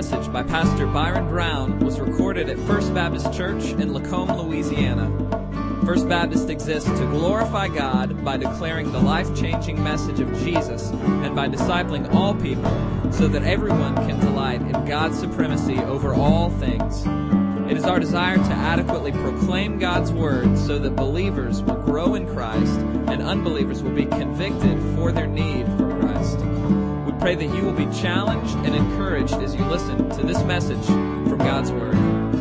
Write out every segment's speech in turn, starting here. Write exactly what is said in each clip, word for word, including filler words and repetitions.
message by Pastor Byron Brown was recorded at First Baptist Church in Lacombe, Louisiana. First Baptist exists to glorify God by declaring the life-changing message of Jesus and by discipling all people so that everyone can delight in God's supremacy over all things. It is our desire to adequately proclaim God's Word so that believers will grow in Christ and unbelievers will be convicted for their need for Christ. We pray that you will be challenged and encouraged as you listen to this message from God's Word.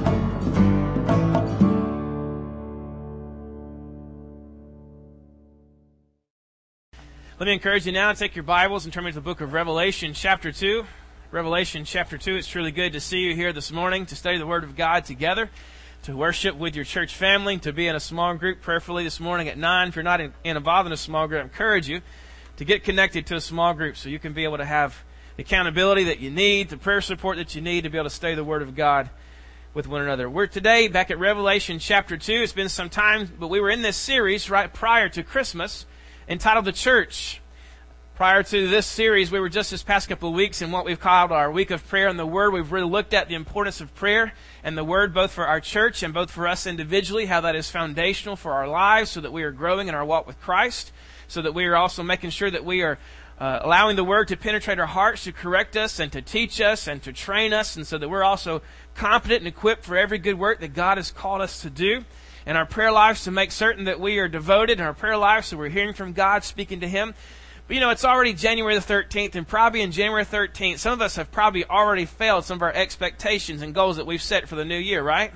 Let me encourage you now to take your Bibles and turn me to the book of Revelation chapter two. Revelation chapter two. It's truly good to see you here this morning to study the Word of God together, to worship with your church family, to be in a small group prayerfully this morning at nine. If you're not in, involved in a small group, I encourage you to get connected to a small group so you can be able to have the accountability that you need, the prayer support that you need to be able to study the Word of God with one another. We're today back at Revelation chapter two. It's been some time, but we were in this series right prior to Christmas entitled The Church. Prior to this series, we were just this past couple of weeks in what we've called our week of prayer and the Word. We've really looked at the importance of prayer and the Word, both for our church and both for us individually, how that is foundational for our lives so that we are growing in our walk with Christ, so that we are also making sure that we are uh, allowing the Word to penetrate our hearts, to correct us and to teach us and to train us, and so that we're also competent and equipped for every good work that God has called us to do. And our prayer lives to make certain that we are devoted in our prayer lives so we're hearing from God, speaking to Him. But you know, it's already January the thirteenth, and probably in January thirteenth, some of us have probably already failed some of our expectations and goals that we've set for the new year, right?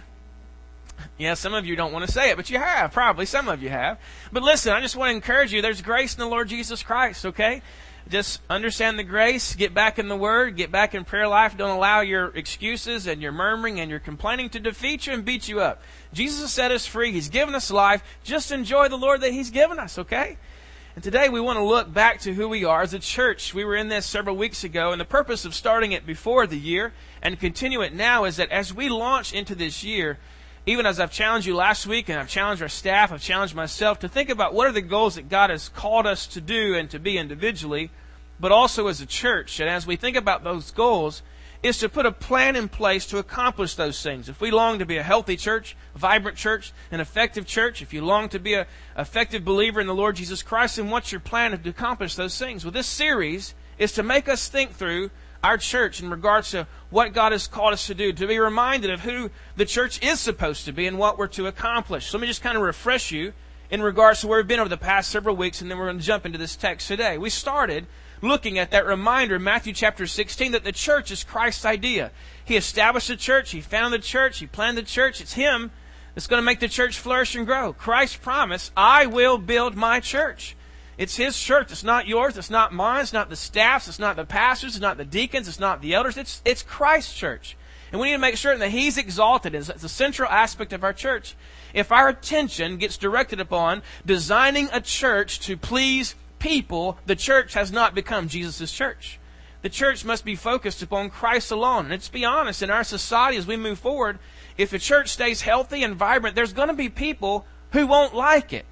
Yeah, some of you don't want to say it, but you have, probably. Some of you have. But listen, I just want to encourage you, there's grace in the Lord Jesus Christ, okay? Just understand the grace, get back in the Word, get back in prayer life. Don't allow your excuses and your murmuring and your complaining to defeat you and beat you up. Jesus has set us free. He's given us life. Just enjoy the Lord that He's given us, okay? And today we want to look back to who we are as a church. We were in this several weeks ago, and the purpose of starting it before the year and continue it now is that as we launch into this year, even as I've challenged you last week and I've challenged our staff, I've challenged myself to think about what are the goals that God has called us to do and to be individually, but also as a church. And as we think about those goals, is to put a plan in place to accomplish those things. If we long to be a healthy church, a vibrant church, an effective church, if you long to be an effective believer in the Lord Jesus Christ, then what's your plan to accomplish those things? Well, this series is to make us think through our church in regards to what God has called us to do, to be reminded of who the church is supposed to be and what we're to accomplish. So let me just kind of refresh you in regards to where we've been over the past several weeks, and then we're going to jump into this text today. We started looking at that reminder in Matthew chapter sixteen that the church is Christ's idea. He established the church, He founded the church, He planned the church. It's Him that's going to make the church flourish and grow. Christ promised, I will build my church. It's His church. It's not yours. It's not mine. It's not the staffs. It's not the pastors. It's not the deacons. It's not the elders. It's, it's Christ's church. And we need to make sure that He's exalted. It's a central aspect of our church. If our attention gets directed upon designing a church to please people, the church has not become Jesus' church. The church must be focused upon Christ alone. And let's be honest, in our society as we move forward, if the church stays healthy and vibrant, there's going to be people who won't like it.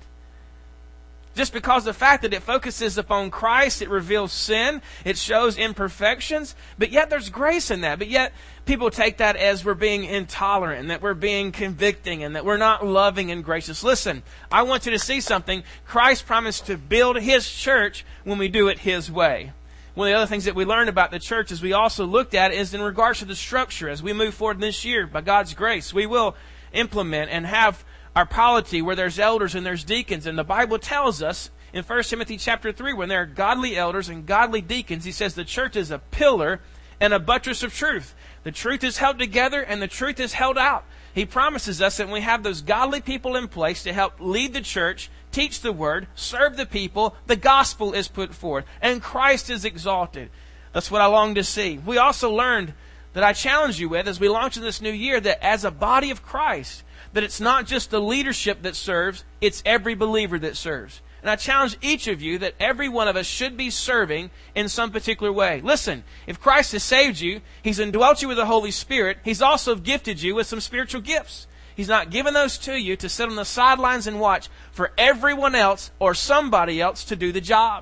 Just because the fact that it focuses upon Christ, it reveals sin, it shows imperfections, but yet there's grace in that. But yet people take that as we're being intolerant and that we're being convicting and that we're not loving and gracious. Listen, I want you to see something. Christ promised to build His church when we do it His way. One of the other things that we learned about the church as we also looked at is in regards to the structure. As we move forward this year, by God's grace, we will implement and have our polity where there's elders and there's deacons. And the Bible tells us in First Timothy chapter three, when there are godly elders and godly deacons, he says the church is a pillar and a buttress of truth. The truth is held together and the truth is held out. He promises us that when we have those godly people in place to help lead the church, teach the Word, serve the people, the gospel is put forth and Christ is exalted. That's what I long to see. We also learned that I challenge you with as we launch in this new year that as a body of Christ, that it's not just the leadership that serves, it's every believer that serves. And I challenge each of you that every one of us should be serving in some particular way. Listen, if Christ has saved you, He's indwelt you with the Holy Spirit, He's also gifted you with some spiritual gifts. He's not given those to you to sit on the sidelines and watch for everyone else or somebody else to do the job.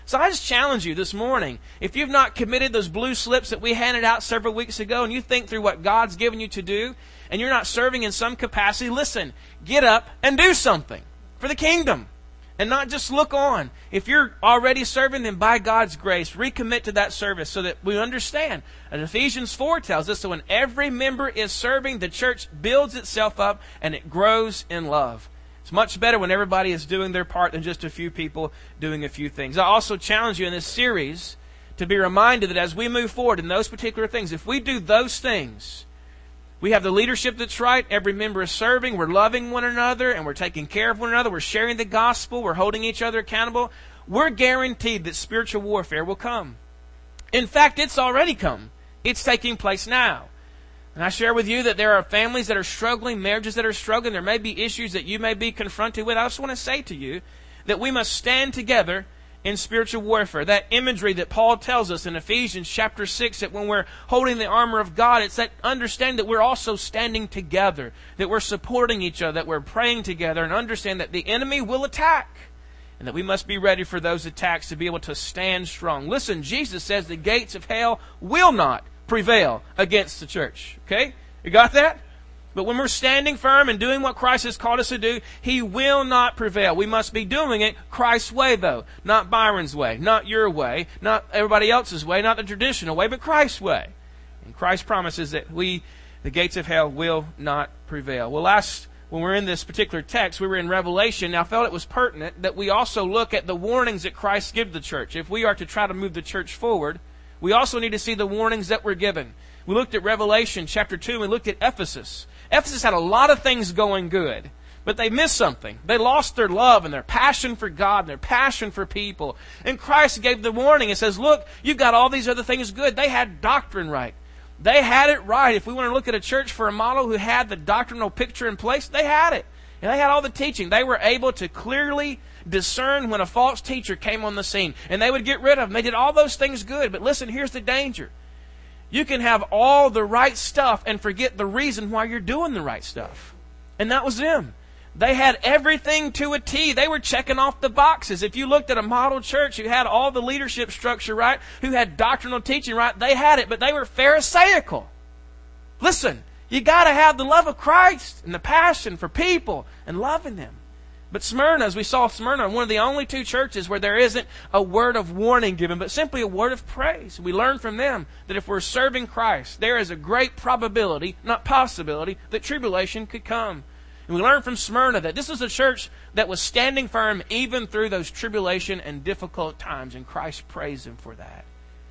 So I just challenge you this morning, if you've not committed those blue slips that we handed out several weeks ago, and you think through what God's given you to do, and you're not serving in some capacity, listen, get up and do something for the kingdom. And not just look on. If you're already serving, then by God's grace, recommit to that service so that we understand. And Ephesians four tells us that when every member is serving, the church builds itself up and it grows in love. It's much better when everybody is doing their part than just a few people doing a few things. I also challenge you in this series to be reminded that as we move forward in those particular things, if we do those things, we have the leadership that's right, every member is serving, we're loving one another, and we're taking care of one another, we're sharing the gospel, we're holding each other accountable, we're guaranteed that spiritual warfare will come. In fact, it's already come. It's taking place now. And I share with you that there are families that are struggling, marriages that are struggling. There may be issues that you may be confronted with. I just want to say to you that we must stand together in spiritual warfare. That imagery that Paul tells us in Ephesians chapter six, that when we're holding the armor of God, it's that understand that we're also standing together, that we're supporting each other, that we're praying together, and understand that the enemy will attack, and that we must be ready for those attacks to be able to stand strong. Listen, Jesus says the gates of hell will not prevail against the church. Okay? You got that? But when we're standing firm and doing what Christ has called us to do, He will not prevail. We must be doing it Christ's way, though. Not Byron's way, not your way, not everybody else's way, not the traditional way, but Christ's way. And Christ promises that we, the gates of hell, will not prevail. Well, last, when we're in this particular text, we were in Revelation. Now, I felt it was pertinent that we also look at the warnings that Christ gives the church. If we are to try to move the church forward, we also need to see the warnings that we're given. We looked at Revelation chapter two, and we looked at Ephesus. Ephesus had a lot of things going good, but they missed something. They lost their love and their passion for God and their passion for people. And Christ gave the warning. It says, look, you've got all these other things good. They had doctrine right. They had it right. If we want to look at a church for a model who had the doctrinal picture in place, they had it. And they had all the teaching. They were able to clearly discern when a false teacher came on the scene. And they would get rid of them. They did all those things good. But listen, here's the danger. You can have all the right stuff and forget the reason why you're doing the right stuff. And that was them. They had everything to a T. They were checking off the boxes. If you looked at a model church who had all the leadership structure right, who had doctrinal teaching right, they had it, but they were Pharisaical. Listen, you got to have the love of Christ and the passion for people and loving them. But Smyrna, as we saw Smyrna, one of the only two churches where there isn't a word of warning given, but simply a word of praise. We learn from them that if we're serving Christ, there is a great probability, not possibility, that tribulation could come. And we learn from Smyrna that this is a church that was standing firm even through those tribulation and difficult times, and Christ praised them for that.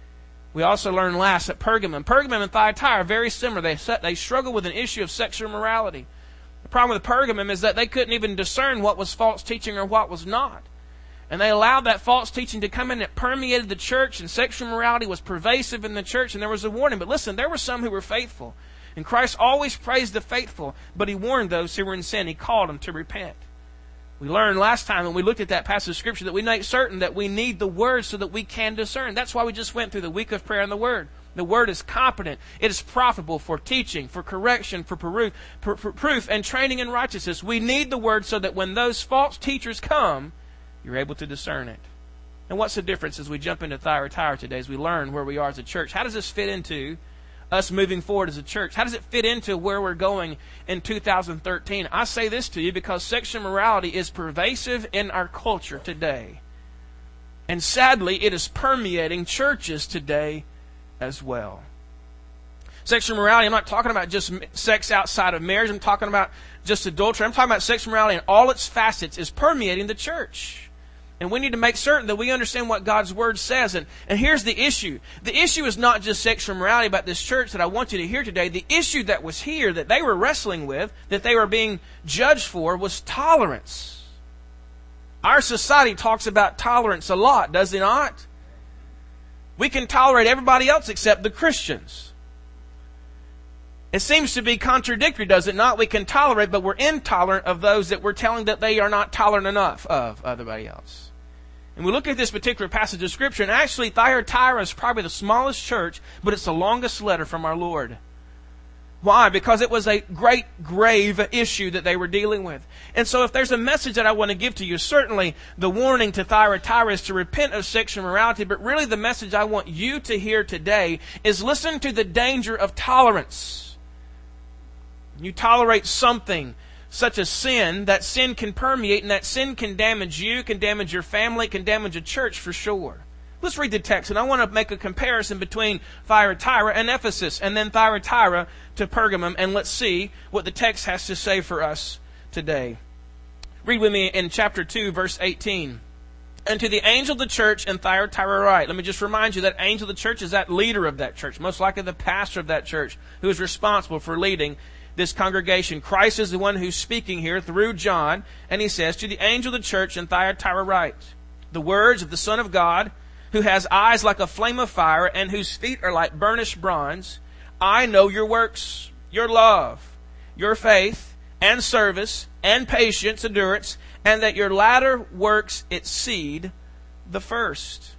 We also learned last that Pergamum, Pergamum and Thyatira are very similar. They, they struggle with an issue of sexual morality. The problem with Pergamum is that they couldn't even discern what was false teaching or what was not. And they allowed that false teaching to come in. It permeated the church, and sexual morality was pervasive in the church, and there was a warning. But listen, there were some who were faithful. And Christ always praised the faithful, but He warned those who were in sin. He called them to repent. We learned last time when we looked at that passage of Scripture that we make certain that we need the Word so that we can discern. That's why we just went through the week of prayer and the Word. The Word is competent. It is profitable for teaching, for correction, for proof, for proof and training in righteousness. We need the Word so that when those false teachers come, you're able to discern it. And what's the difference as we jump into Thyatira today, as we learn where we are as a church? How does this fit into us moving forward as a church? How does it fit into where we're going in two thousand thirteen? I say this to you because sexual morality is pervasive in our culture today. And sadly, it is permeating churches today as well. Sexual morality, I'm not talking about just sex outside of marriage. I'm talking about just adultery. I'm talking about sexual morality in all its facets is permeating the church. And we need to make certain that we understand what God's Word says. And, and here's the issue. The issue is not just sexual morality about this church that I want you to hear today. The issue that was here, that they were wrestling with, that they were being judged for, was tolerance. Our society talks about tolerance a lot, does it not? We can tolerate everybody else except the Christians. It seems to be contradictory, does it not? We can tolerate, but we're intolerant of those that we're telling that they are not tolerant enough of everybody else. And we look at this particular passage of Scripture, and actually Thyatira is probably the smallest church, but it's the longest letter from our Lord. Why? Because it was a great, grave issue that they were dealing with. And so if there's a message that I want to give to you, certainly the warning to Thyatira is to repent of sexual immorality, but really the message I want you to hear today is listen to the danger of tolerance. You tolerate something such as sin, that sin can permeate, and that sin can damage you, can damage your family, can damage a church for sure. Let's read the text, and I want to make a comparison between Thyatira and Ephesus, and then Thyatira to Pergamum, and let's see what the text has to say for us today. Read with me in chapter two, verse eighteen. And to the angel of the church in Thyatira write. Let me just remind you that angel of the church is that leader of that church, most likely the pastor of that church, who is responsible for leading this congregation. Christ is the one who's speaking here through John, and he says, to the angel of the church in Thyatira write, the words of the Son of God, who has eyes like a flame of fire, and whose feet are like burnished bronze. I know your works, your love, your faith, and service, and patience, endurance, and that your latter works exceed the first.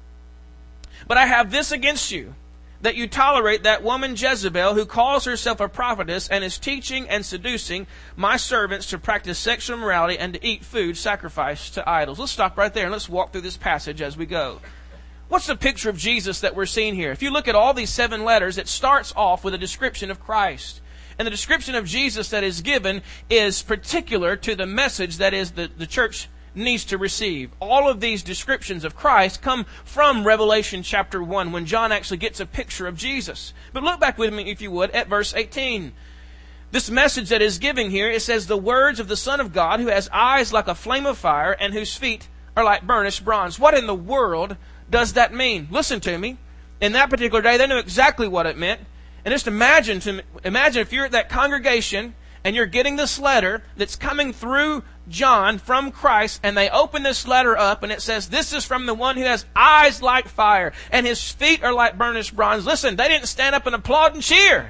But I have this against you, that you tolerate that woman Jezebel, who calls herself a prophetess, and is teaching and seducing my servants to practice sexual immorality and to eat food sacrificed to idols. Let's stop right there and let's walk through this passage as we go. What's the picture of Jesus that we're seeing here? If you look at all these seven letters, it starts off with a description of Christ. And the description of Jesus that is given is particular to the message that is the, the church needs to receive. All of these descriptions of Christ come from Revelation chapter one, when John actually gets a picture of Jesus. But look back with me, if you would, at verse eighteen. This message that is giving here, it says, the words of the Son of God, who has eyes like a flame of fire, and whose feet are like burnished bronze. What in the world does that mean? Listen to me. In that particular day, they knew exactly what it meant. And just imagine, to, imagine if you're at that congregation and you're getting this letter that's coming through John from Christ, and they open this letter up and it says, this is from the one who has eyes like fire and his feet are like burnished bronze. Listen, they didn't stand up and applaud and cheer.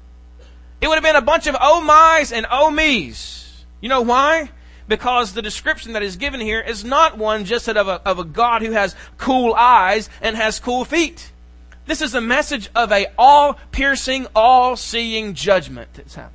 It would have been a bunch of oh my's and oh me's. You know why? Because the description that is given here is not one just of a, of a God who has cool eyes and has cool feet. This is a message of a all-piercing, all-seeing judgment that's happening.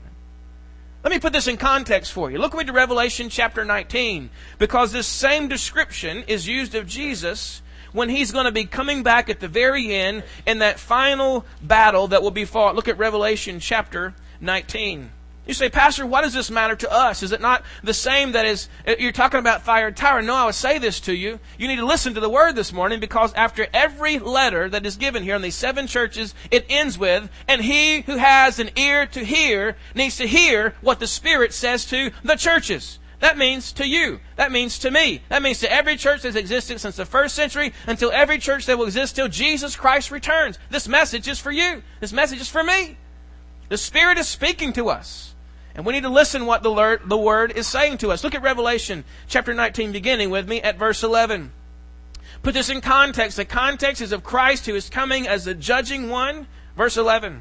Let me put this in context for you. Look with me to Revelation chapter nineteen, because this same description is used of Jesus when he's going to be coming back at the very end in that final battle that will be fought. Look at Revelation chapter nineteen. You say, Pastor, why does this matter to us? Is it not the same that is, you're talking about Thyatira? No, I would say this to you. You need to listen to the word this morning, because after every letter that is given here in these seven churches, it ends with, and he who has an ear to hear needs to hear what the Spirit says to the churches. That means to you. That means to me. That means to every church that's existed since the first century until every church that will exist till Jesus Christ returns. This message is for you. This message is for me. The Spirit is speaking to us. And we need to listen what the word, the word is saying to us. Look at Revelation chapter nineteen, beginning with me at verse eleven. Put this in context. The context is of Christ who is coming as the judging one. Verse eleven.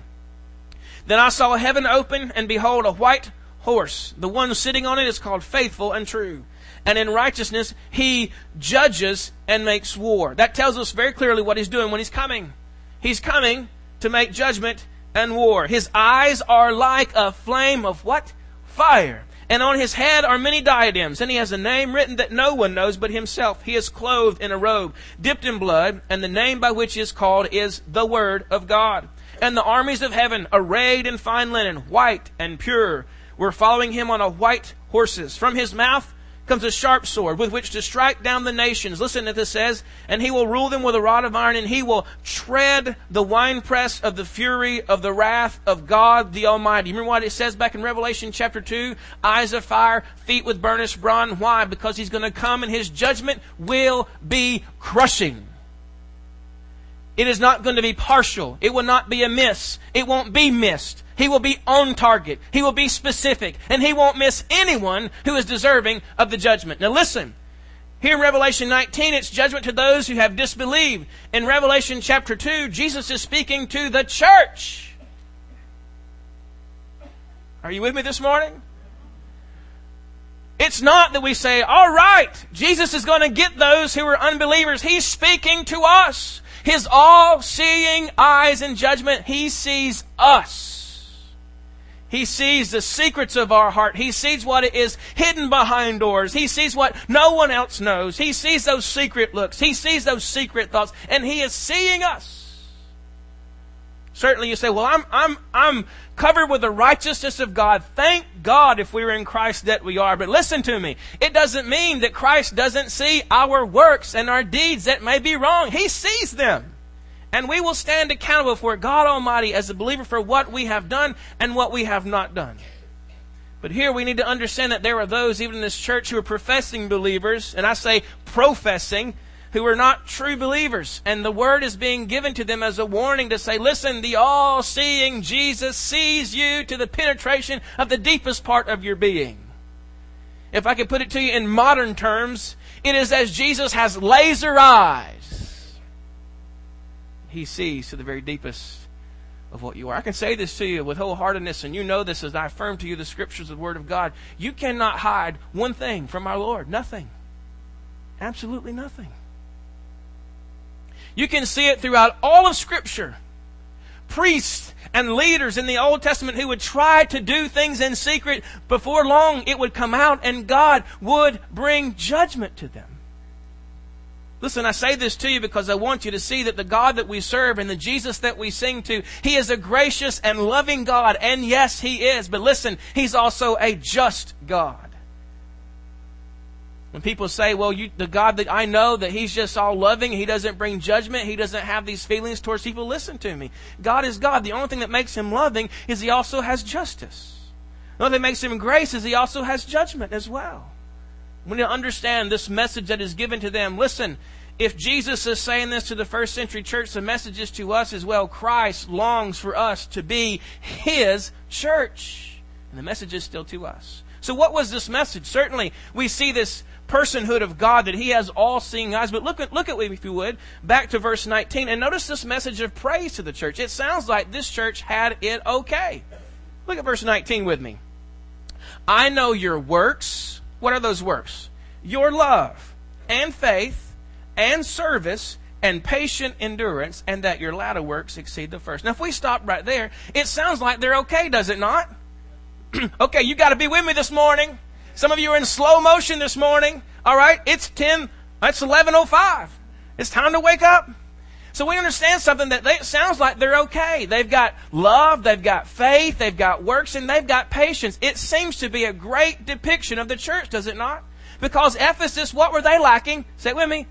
Then I saw heaven open, and behold, a white horse. The one sitting on it is called Faithful and True. And in righteousness he judges and makes war. That tells us very clearly what he's doing when he's coming. He's coming to make judgment and war. His eyes are like a flame of what? Fire. And on his head are many diadems. And he has a name written that no one knows but himself. He is clothed in a robe, dipped in blood, and the name by which he is called is the Word of God. And the armies of heaven, arrayed in fine linen, white and pure, were following him on a white horses. From his mouth comes a sharp sword with which to strike down the nations. Listen to this says, and he will rule them with a rod of iron, and he will tread the winepress of the fury of the wrath of God the Almighty. You remember what it says back in Revelation chapter two? Eyes of fire, feet with burnished bronze. Why? Because he's going to come and his judgment will be crushing. It is not going to be partial. It will not be a miss. It won't be missed. He will be on target. He will be specific. And he won't miss anyone who is deserving of the judgment. Now listen. Here in Revelation nineteen, it's judgment to those who have disbelieved. In Revelation chapter two, Jesus is speaking to the church. Are you with me this morning? It's not that we say, all right, Jesus is going to get those who are unbelievers. He's speaking to us. His all-seeing eyes in judgment, he sees us. He sees the secrets of our heart. He sees what is hidden behind doors. He sees what no one else knows. He sees those secret looks. He sees those secret thoughts. And He is seeing us. Certainly you say, well, I'm, I'm, I'm covered with the righteousness of God. Thank God if we were in Christ that we are. But listen to me. It doesn't mean that Christ doesn't see our works and our deeds that may be wrong. He sees them. And we will stand accountable for God Almighty as a believer for what we have done and what we have not done. But here we need to understand that there are those, even in this church, who are professing believers, and I say professing, who are not true believers. And the word is being given to them as a warning to say, listen, the all-seeing Jesus sees you to the penetration of the deepest part of your being. If I could put it to you in modern terms, it is as Jesus has laser eyes. He sees to the very deepest of what you are. I can say this to you with wholeheartedness, and you know this as I affirm to you the Scriptures of the Word of God. You cannot hide one thing from our Lord. Nothing. Absolutely nothing. You can see it throughout all of Scripture. Priests and leaders in the Old Testament who would try to do things in secret, before long it would come out and God would bring judgment to them. Listen, I say this to you because I want you to see that the God that we serve and the Jesus that we sing to, He is a gracious and loving God. And yes, He is. But listen, He's also a just God. When people say, well, you, the God that I know, that He's just all loving, He doesn't bring judgment, He doesn't have these feelings towards people, listen to me. God is God. The only thing that makes Him loving is He also has justice. The only thing that makes Him grace is He also has judgment as well. We need to understand this message that is given to them. Listen, if Jesus is saying this to the first century church, the message is to us as well. Christ longs for us to be His church. And the message is still to us. So what was this message? Certainly, we see this personhood of God, that He has all-seeing eyes. But look at, look at, if you would, back to verse nineteen, and notice this message of praise to the church. It sounds like this church had it okay. Look at verse nineteen with me. I know your works. What are those works? Your love and faith and service and patient endurance, and that your latter works exceed the first. Now, if we stop right there, it sounds like they're okay, does it not? Okay, you got to be with me this morning. Some of you are in slow motion this morning. All right, it's ten. It's eleven oh five. It's time to wake up. So we understand something that they, it sounds like they're okay. They've got love, they've got faith, they've got works, and they've got patience. It seems to be a great depiction of the church, does it not? Because Ephesus, what were they lacking? Say it with me.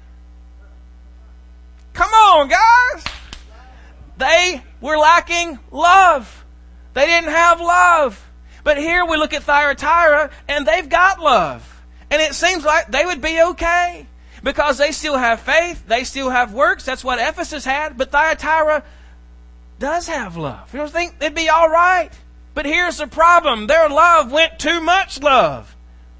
Come on, guys. They were lacking love. They didn't have love. But here we look at Thyatira, and they've got love. And it seems like they would be okay. Because they still have faith, they still have works. That's what Ephesus had. But Thyatira does have love. You don't think they'd be all right? But here's the problem. Their love went too much love.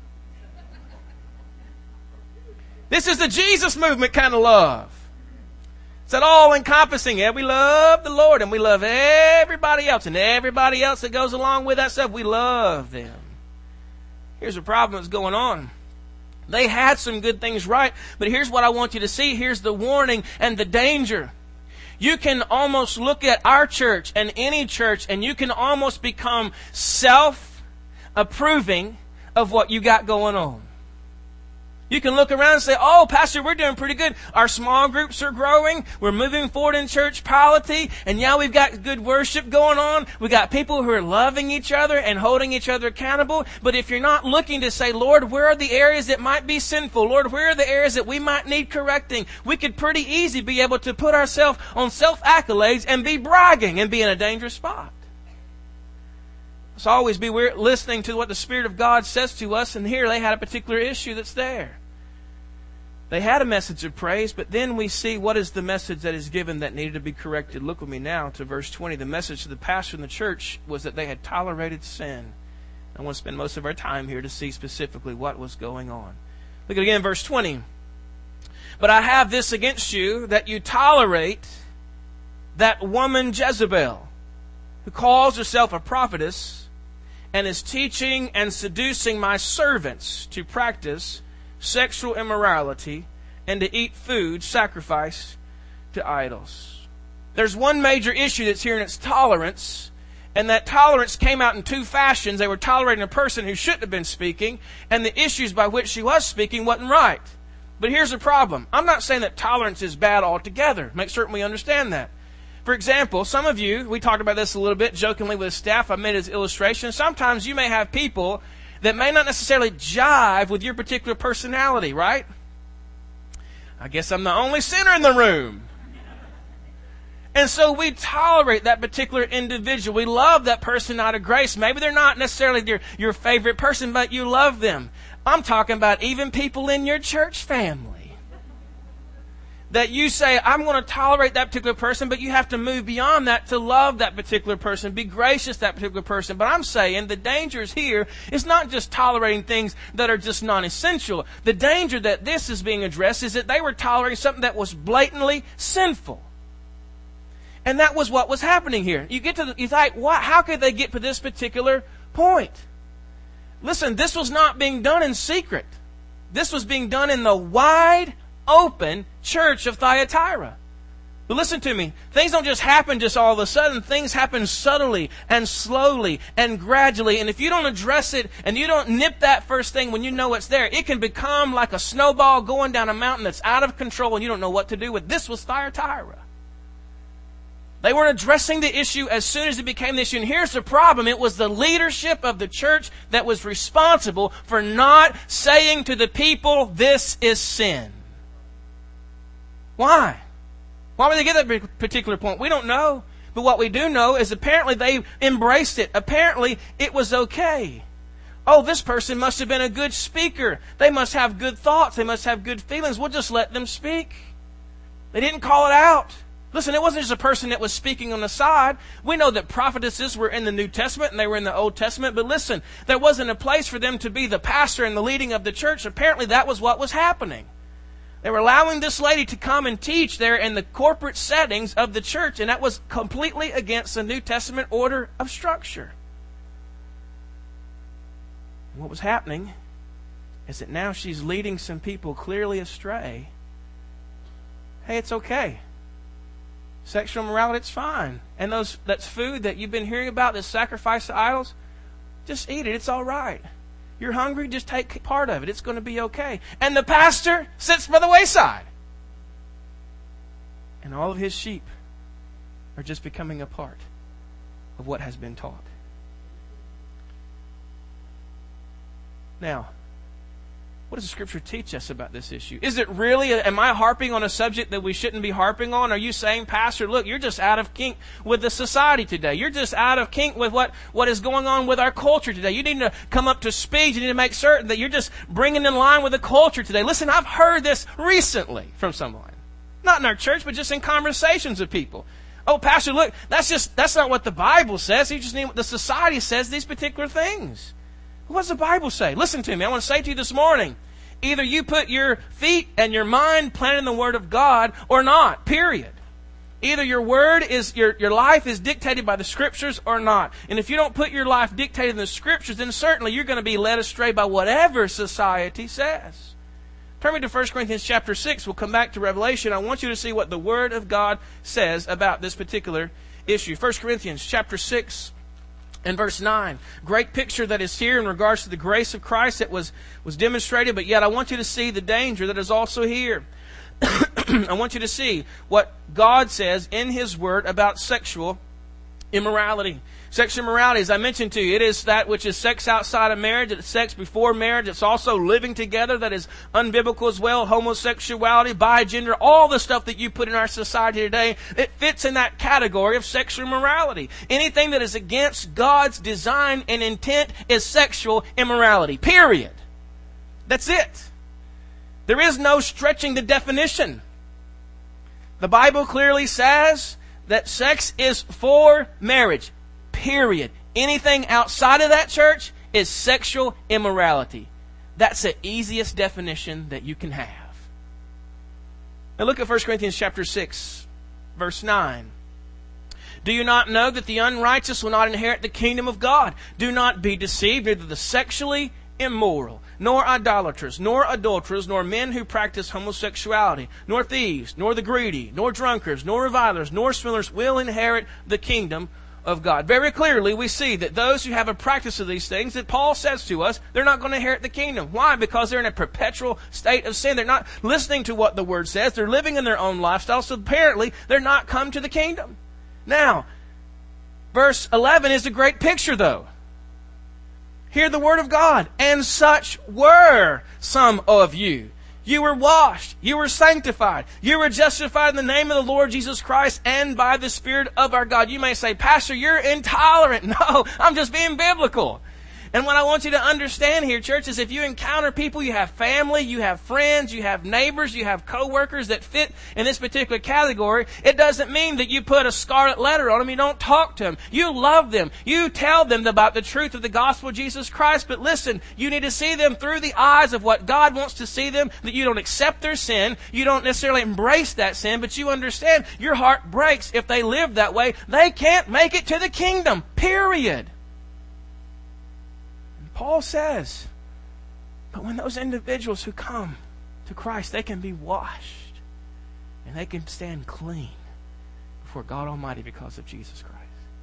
This is the Jesus movement kind of love. It's that all-encompassing. Yeah, we love the Lord and we love everybody else. And everybody else that goes along with that stuff, we love them. Here's the problem that's going on. They had some good things right, but here's what I want you to see. Here's the warning and the danger. You can almost look at our church and any church, and you can almost become self-approving of what you got going on. You can look around and say, oh, Pastor, we're doing pretty good. Our small groups are growing. We're moving forward in church polity. And yeah, we've got good worship going on. We've got people who are loving each other and holding each other accountable. But if you're not looking to say, Lord, where are the areas that might be sinful? Lord, where are the areas that we might need correcting? We could pretty easy be able to put ourselves on self-accolades and be bragging and be in a dangerous spot. Let's always be listening to what the Spirit of God says to us. And here they had a particular issue that's there. They had a message of praise, but then we see what is the message that is given that needed to be corrected. Look with me now to verse twenty. The message to the pastor in the church was that they had tolerated sin. I want to spend most of our time here to see specifically what was going on. Look at again verse twenty. But I have this against you, that you tolerate that woman Jezebel, who calls herself a prophetess, and is teaching and seducing my servants to practice sexual immorality and to eat food sacrificed to idols. There's one major issue that's here, and it's tolerance. And that tolerance came out in two fashions. They were tolerating a person who shouldn't have been speaking, and the issues by which she was speaking wasn't right. But here's the problem. I'm not saying that tolerance is bad altogether. Make certain we understand that. For example, some of you, we talked about this a little bit jokingly with staff. I made it as illustration. Sometimes you may have people that may not necessarily jive with your particular personality, right? I guess I'm the only sinner in the room. And so we tolerate that particular individual. We love that person out of grace. Maybe they're not necessarily your, your favorite person, but you love them. I'm talking about even people in your church family. That you say, I'm going to tolerate that particular person, but you have to move beyond that to love that particular person, be gracious to that particular person. But I'm saying the dangers here is not just tolerating things that are just non-essential. The danger that this is being addressed is that they were tolerating something that was blatantly sinful. And that was what was happening here. You get to the, you think, what, how could they get to this particular point? Listen, this was not being done in secret. This was being done in the wide open church of Thyatira. But listen to me. Things don't just happen just all of a sudden. Things happen subtly and slowly and gradually. And if you don't address it and you don't nip that first thing when you know it's there, it can become like a snowball going down a mountain that's out of control and you don't know what to do with. This was Thyatira. They weren't addressing the issue as soon as it became the issue. And here's the problem. It was the leadership of the church that was responsible for not saying to the people, this is sin. Why? Why would they get that particular point? We don't know. But what we do know is apparently they embraced it. Apparently it was okay. Oh, this person must have been a good speaker. They must have good thoughts. They must have good feelings. We'll just let them speak. They didn't call it out. Listen, it wasn't just a person that was speaking on the side. We know that prophetesses were in the New Testament and they were in the Old Testament. But listen, there wasn't a place for them to be the pastor and the leading of the church. Apparently that was what was happening. They were allowing this lady to come and teach there in the corporate settings of the church. And that was completely against the New Testament order of structure. And what was happening is that now she's leading some people clearly astray. Hey, it's okay. Sexual immorality, it's fine. And those that's food that you've been hearing about that's sacrificed to idols, just eat it. It's all right. You're hungry, just take part of it. It's going to be okay. And the pastor sits by the wayside. And all of his sheep are just becoming a part of what has been taught. Now, what does the Scripture teach us about this issue? Is it really, am I harping on a subject that we shouldn't be harping on? Are you saying, Pastor, look, you're just out of kink with the society today. You're just out of kink with what, what is going on with our culture today. You need to come up to speed. You need to make certain that you're just bringing in line with the culture today. Listen, I've heard this recently from someone. Not in our church, but just in conversations with people. Oh, Pastor, look, that's just, that's not what the Bible says. You just need what the society says, these particular things. What does the Bible say? Listen to me. I want to say to you this morning, either you put your feet and your mind planted in the Word of God or not, period. Either your word is, your, your life is dictated by the Scriptures or not. And if you don't put your life dictated in the Scriptures, then certainly you're going to be led astray by whatever society says. Turn me to First Corinthians chapter six. We'll come back to Revelation. I want you to see what the Word of God says about this particular issue. First Corinthians chapter six. And verse nine, great picture that is here in regards to the grace of Christ that was, was demonstrated, but yet I want you to see the danger that is also here. I want you to see what God says in His Word about sexual immorality. Sexual immorality, as I mentioned to you, it is that which is sex outside of marriage. It's sex before marriage. It's also living together that is unbiblical as well. Homosexuality, bigender, all the stuff that you put in our society today, it fits in that category of sexual immorality. Anything that is against God's design and intent is sexual immorality. Period. That's it. There is no stretching the definition. The Bible clearly says that sex is for marriage. Period. Anything outside of that, church, is sexual immorality. That's the easiest definition that you can have. Now look at First Corinthians chapter six, verse nine. Do you not know that the unrighteous will not inherit the kingdom of God? Do not be deceived, neither the sexually immoral, nor idolaters, nor adulterers, nor men who practice homosexuality, nor thieves, nor the greedy, nor drunkards, nor revilers, nor swindlers will inherit the kingdom of God. Very clearly, we see that those who have a practice of these things, that Paul says to us, they're not going to inherit the kingdom. Why? Because they're in a perpetual state of sin. They're not listening to what the Word says. They're living in their own lifestyle, so apparently they're not come to the kingdom. Now, verse eleven is a great picture, though. Hear the Word of God. And such were some of you. You were washed. You were sanctified. You were justified in the name of the Lord Jesus Christ and by the Spirit of our God. You may say, Pastor, you're intolerant. No, I'm just being biblical. And what I want you to understand here, church, is if you encounter people, you have family, you have friends, you have neighbors, you have co-workers that fit in this particular category, it doesn't mean that you put a scarlet letter on them. You don't talk to them. You love them. You tell them about the truth of the gospel of Jesus Christ. But listen, you need to see them through the eyes of what God wants to see them, that you don't accept their sin. You don't necessarily embrace that sin, but you understand your heart breaks if they live that way. They can't make it to the kingdom, period. Paul says, but when those individuals who come to Christ, they can be washed and they can stand clean before God Almighty because of Jesus Christ.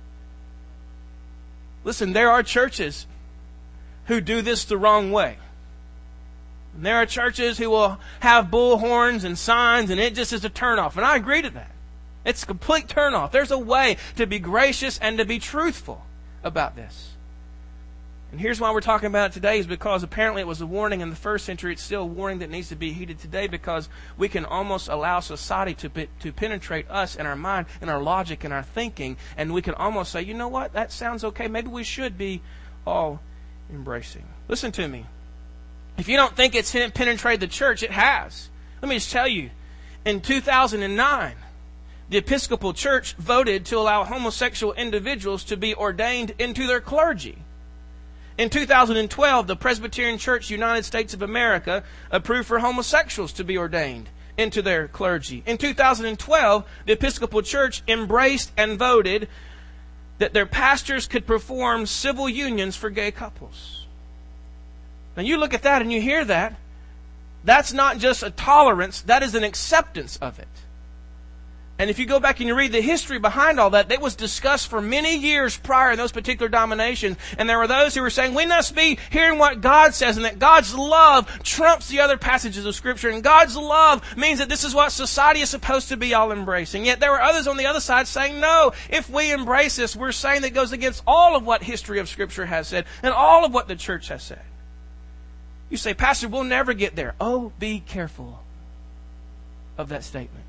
Listen, there are churches who do this the wrong way. And there are churches who will have bullhorns and signs, and it just is a turnoff. And I agree to that. It's a complete turnoff. There's a way to be gracious and to be truthful about this. And here's why we're talking about it today, is because apparently it was a warning in the first century. It's still a warning that needs to be heeded today, because we can almost allow society to be, to penetrate us and our mind and our logic and our thinking. And we can almost say, you know what, that sounds okay. Maybe we should be all embracing. Listen to me. If you don't think it's penetrated the church, it has. Let me just tell you, in two thousand nine, the Episcopal Church voted to allow homosexual individuals to be ordained into their clergy. In two thousand twelve, the Presbyterian Church United States of America approved for homosexuals to be ordained into their clergy. In two thousand twelve, the Episcopal Church embraced and voted that their pastors could perform civil unions for gay couples. Now you look at that and you hear that. That's not just a tolerance, that is an acceptance of it. And if you go back and you read the history behind all that, it was discussed for many years prior in those particular denominations. And there were those who were saying, we must be hearing what God says, and that God's love trumps the other passages of Scripture. And God's love means that this is what society is supposed to be all embracing. Yet there were others on the other side saying, no, if we embrace this, we're saying that it goes against all of what history of Scripture has said and all of what the church has said. You say, Pastor, we'll never get there. Oh, be careful of that statement.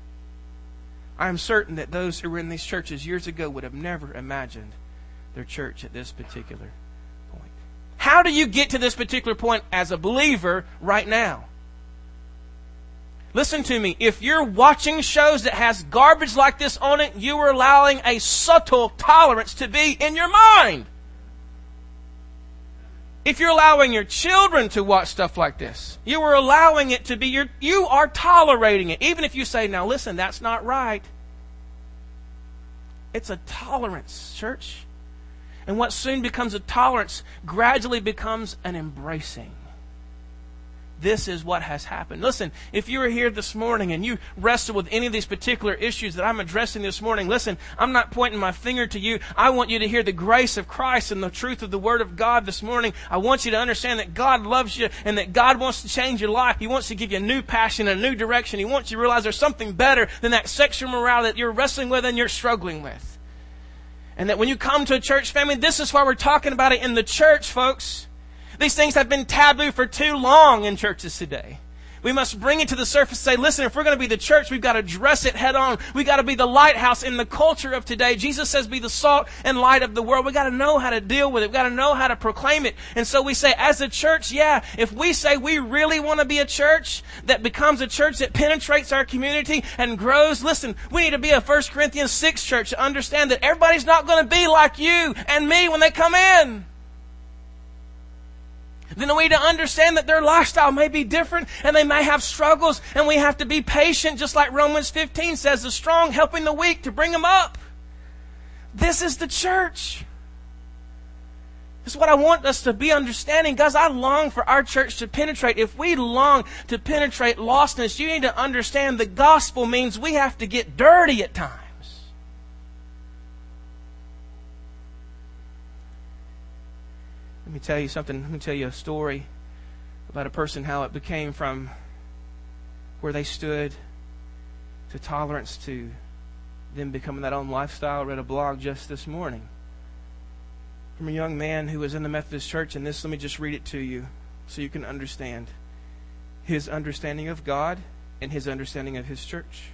I am certain that those who were in these churches years ago would have never imagined their church at this particular point. How do you get to this particular point as a believer right now? Listen to me. If you're watching shows that has garbage like this on it, you are allowing a subtle tolerance to be in your mind. If you're allowing your children to watch stuff like this, you are allowing it to be your, you are tolerating it. Even if you say, now listen, that's not right. It's a tolerance, church. And what soon becomes a tolerance gradually becomes an embracing. This is what has happened. Listen, if you are here this morning and you wrestle with any of these particular issues that I'm addressing this morning, listen, I'm not pointing my finger to you. I want you to hear the grace of Christ and the truth of the Word of God this morning. I want you to understand that God loves you and that God wants to change your life. He wants to give you a new passion, a new direction. He wants you to realize there's something better than that sexual morality that you're wrestling with and you're struggling with. And that when you come to a church family, this is why we're talking about it in the church, folks. These things have been taboo for too long in churches today. We must bring it to the surface and say, listen, if we're going to be the church, we've got to address it head on. We've got to be the lighthouse in the culture of today. Jesus says, be the salt and light of the world. We've got to know how to deal with it. We've got to know how to proclaim it. And so we say, as a church, yeah, if we say we really want to be a church that becomes a church that penetrates our community and grows, listen, we need to be a First Corinthians six church to understand that everybody's not going to be like you and me when they come in. Then we need to understand that their lifestyle may be different and they may have struggles, and we have to be patient, just like Romans fifteen says, the strong helping the weak to bring them up. This is the church. This is what I want us to be understanding. Guys, I long for our church to penetrate. If we long to penetrate lostness, you need to understand the gospel means we have to get dirty at times. Let me tell you something. Let me tell you a story about a person, how it became from where they stood to tolerance to them becoming that own lifestyle. I read a blog just this morning from a young man who was in the Methodist Church, and this, let me just read it to you so you can understand his understanding of God and his understanding of his church.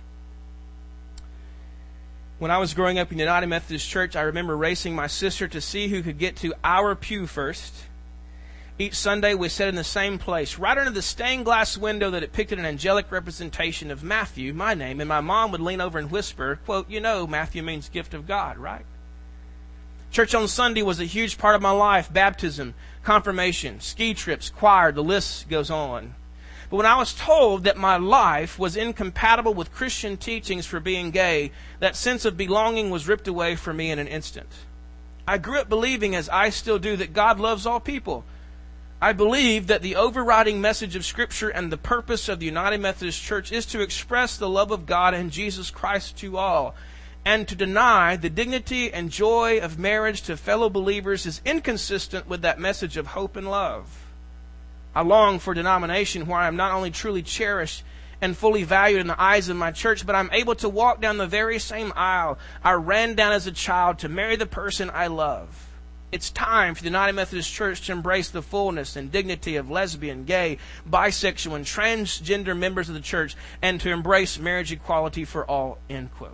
When I was growing up in the United Methodist Church, I remember racing my sister to see who could get to our pew first. Each Sunday we sat in the same place, right under the stained glass window that depicted an angelic representation of Matthew, my name, and my mom would lean over and whisper, quote, "You know, Matthew means gift of God, right?" Church on Sunday was a huge part of my life. Baptism, confirmation, ski trips, choir, the list goes on. But when I was told that my life was incompatible with Christian teachings for being gay, that sense of belonging was ripped away from me in an instant. I grew up believing, as I still do, that God loves all people. I believe that the overriding message of Scripture and the purpose of the United Methodist Church is to express the love of God and Jesus Christ to all. And to deny the dignity and joy of marriage to fellow believers is inconsistent with that message of hope and love. I long for a denomination where I am not only truly cherished and fully valued in the eyes of my church, but I'm able to walk down the very same aisle I ran down as a child to marry the person I love. It's time for the United Methodist Church to embrace the fullness and dignity of lesbian, gay, bisexual, and transgender members of the church, and to embrace marriage equality for all, end quote.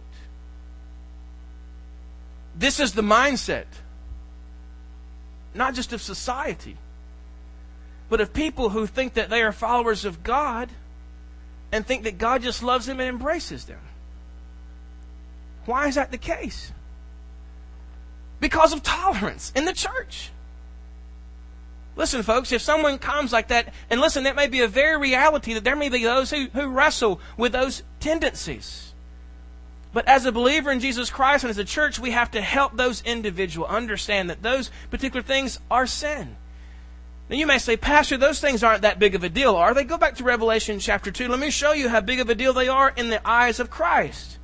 This is the mindset, not just of society, but of people who think that they are followers of God and think that God just loves them and embraces them. Why is that the case? Because of tolerance in the church. Listen, folks, if someone comes like that, and listen, that may be a very reality that there may be those who, who wrestle with those tendencies. But as a believer in Jesus Christ and as a church, we have to help those individuals understand that those particular things are sin. Now you may say, Pastor, those things aren't that big of a deal, are they? Go back to Revelation chapter two. Let me show you how big of a deal they are in the eyes of Christ.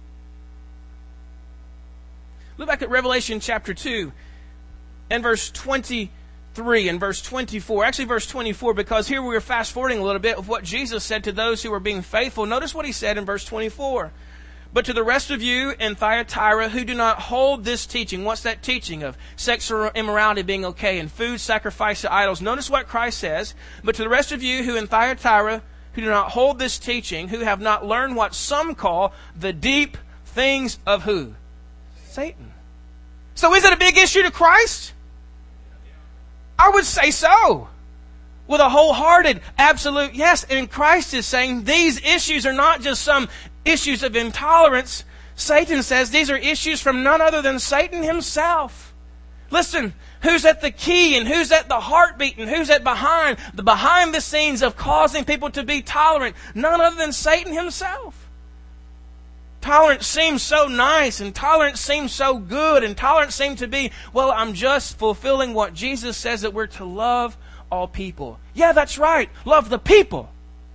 Look back at Revelation chapter two and verse twenty-three and verse twenty-four. Actually, verse twenty-four, because here we are fast forwarding a little bit of what Jesus said to those who were being faithful. Notice what he said in verse twenty-four. But to the rest of you in Thyatira who do not hold this teaching, what's that teaching of sexual immorality being okay and food sacrificed to idols? Notice what Christ says. But to the rest of you who in Thyatira who do not hold this teaching, who have not learned what some call the deep things of who? Satan. So is it a big issue to Christ? I would say so. With a wholehearted, absolute yes. And Christ is saying these issues are not just some issues of intolerance. Satan says these are issues from none other than Satan himself. Listen, who's at the key and who's at the heartbeat and who's at behind the behind the scenes of causing people to be tolerant? None other than Satan himself. Tolerance seems so nice and tolerance seems so good and tolerance seems to be, well, I'm just fulfilling what Jesus says that we're to love all people. Yeah, that's right. Love the people.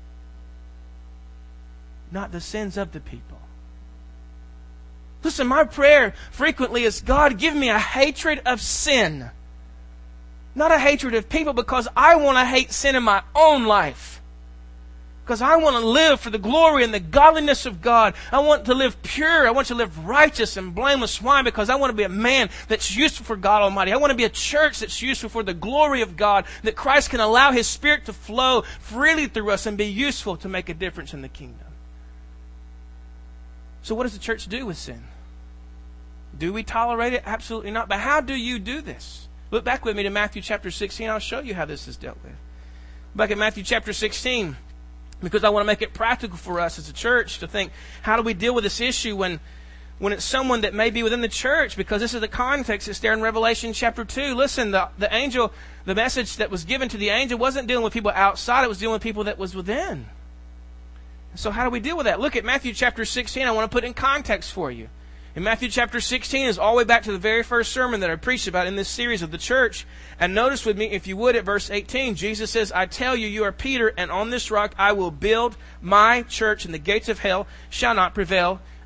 Not the sins of the people. Listen, my prayer frequently is, God, give me a hatred of sin. Not a hatred of people, because I want to hate sin in my own life. Because I want to live for the glory and the godliness of God. I want to live pure. I want to live righteous and blameless. Why? Because I want to be a man that's useful for God Almighty. I want to be a church that's useful for the glory of God, that Christ can allow His Spirit to flow freely through us and be useful to make a difference in the kingdom. So what does the church do with sin? Do we tolerate it? Absolutely not. But how do you do this? Look back with me to Matthew chapter sixteen. I'll show you how this is dealt with. Back at Matthew chapter sixteen. Because I want to make it practical for us as a church to think, how do we deal with this issue when, when it's someone that may be within the church? Because this is the context that's there in Revelation chapter two. Listen, the, the angel, the message that was given to the angel wasn't dealing with people outside. It was dealing with people that was within. So how do we deal with that? Look at Matthew chapter sixteen. I want to put it in context for you. In Matthew chapter sixteen is all the way back to the very first sermon that I preached about in this series of the church. And notice with me, if you would, at verse eighteen, Jesus says, I tell you, you are Peter, and on this rock I will build my church, and the gates of hell shall not prevail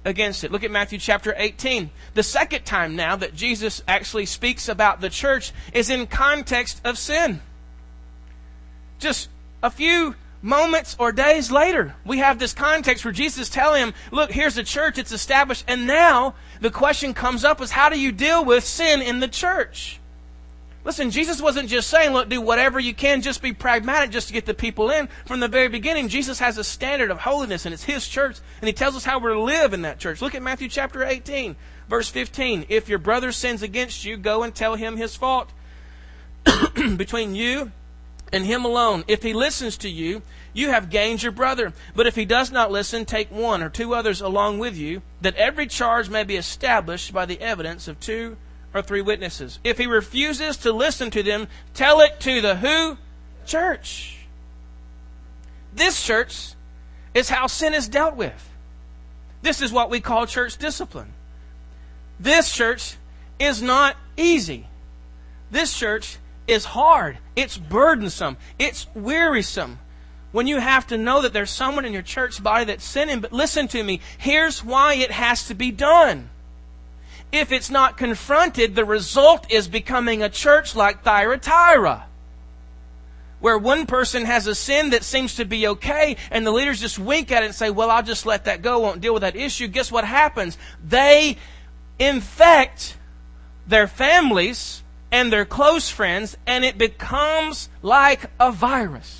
against it. Look at Matthew chapter eighteen. The second time now that Jesus actually speaks about the church is in context of sin. Just a few moments or days later, we have this context where Jesus is telling him, look, here's the church, it's established, and now the question comes up is, how do you deal with sin in the church? Listen, Jesus wasn't just saying, look, do whatever you can, just be pragmatic just to get the people in. From the very beginning, Jesus has a standard of holiness, and it's His church, and He tells us how we're to live in that church. Look at Matthew chapter eighteen, verse fifteen. If your brother sins against you, go and tell him his fault between you and him alone. If he listens to you, you have gained your brother. But if he does not listen, take one or two others along with you, that every charge may be established by the evidence of two or three witnesses. If he refuses to listen to them, tell it to the who? Church. This church is how sin is dealt with. This is what we call church discipline. This church is not easy. This church is hard. It's burdensome. It's wearisome. When you have to know that there's someone in your church body that's sinning. But listen to me. Here's why it has to be done. If it's not confronted, the result is becoming a church like Thyatira, where one person has a sin that seems to be okay, and the leaders just wink at it and say, well, I'll just let that go, won't deal with that issue. Guess what happens? They infect their families and their close friends, and it becomes like a virus.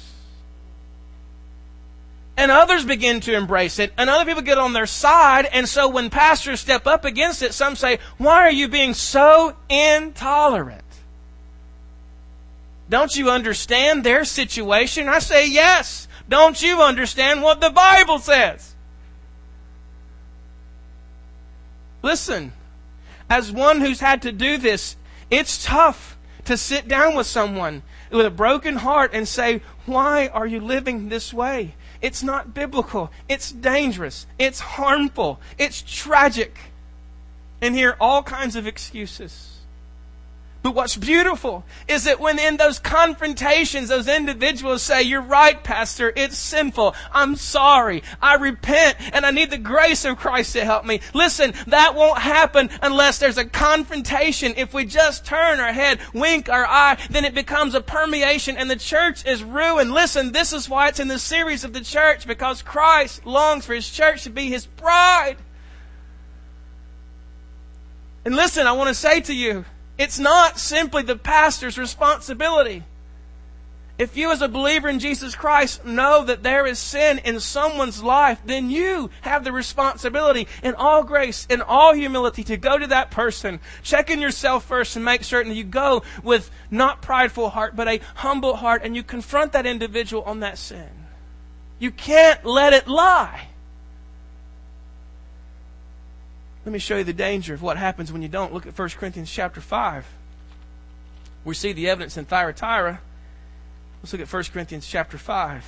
And others begin to embrace it, and other people get on their side, and so when pastors step up against it, some say, why are you being so intolerant? Don't you understand their situation? I say, yes. Don't you understand what the Bible says? Listen, as one who's had to do this, it's tough to sit down with someone with a broken heart and say, why are you living this way? It's not biblical. It's dangerous. It's harmful. It's tragic. And hear all kinds of excuses. But what's beautiful is that when in those confrontations, those individuals say, you're right, Pastor, it's sinful. I'm sorry. I repent and I need the grace of Christ to help me. Listen, that won't happen unless there's a confrontation. If we just turn our head, wink our eye, then it becomes a permeation and the church is ruined. Listen, this is why it's in the series of the church, because Christ longs for His church to be His bride. And listen, I want to say to you, it's not simply the pastor's responsibility. If you as a believer in Jesus Christ know that there is sin in someone's life, then you have the responsibility in all grace, in all humility to go to that person, check in yourself first and make certain that you go with not prideful heart, but a humble heart, and you confront that individual on that sin. You can't let it lie. Let me show you the danger of what happens when you don't. Look at First Corinthians chapter five. We see the evidence in Thyatira. Let's look at First Corinthians chapter five.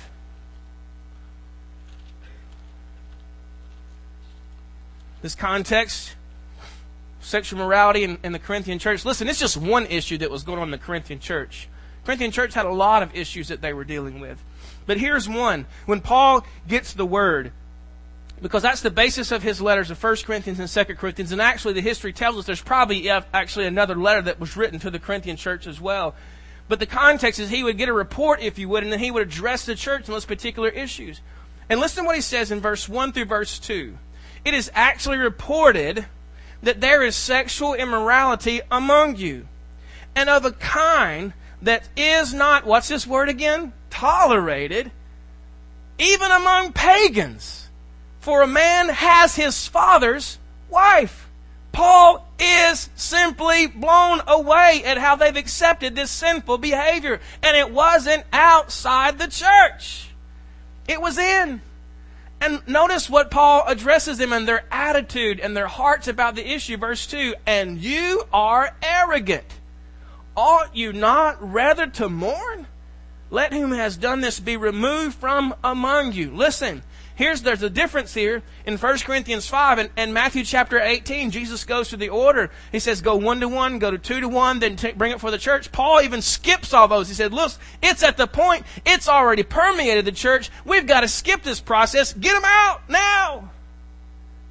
This context, sexual morality in, in the Corinthian church. Listen, it's just one issue that was going on in the Corinthian church. The Corinthian church had a lot of issues that they were dealing with. But here's one. When Paul gets the word, because that's the basis of his letters of First Corinthians and Second Corinthians. And actually the history tells us there's probably actually another letter that was written to the Corinthian church as well. But the context is he would get a report, if you would, and then he would address the church on those particular issues. And listen to what he says in verse one through verse two. It is actually reported that there is sexual immorality among you, and of a kind that is not, what's this word again? Tolerated, even among pagans. For a man has his father's wife. Paul is simply blown away at how they've accepted this sinful behavior. And it wasn't outside the church. It was in. And notice what Paul addresses them and their attitude and their hearts about the issue. Verse two, and you are arrogant. Ought you not rather to mourn? Let whom has done this be removed from among you. Listen. Here's, there's a difference here in First Corinthians five and, and Matthew chapter eighteen. Jesus goes through the order. He says, go one to one, go to two to one, then t- bring it for the church. Paul even skips all those. He said, look, it's at the point, it's already permeated the church. We've got to skip this process. Get them out now.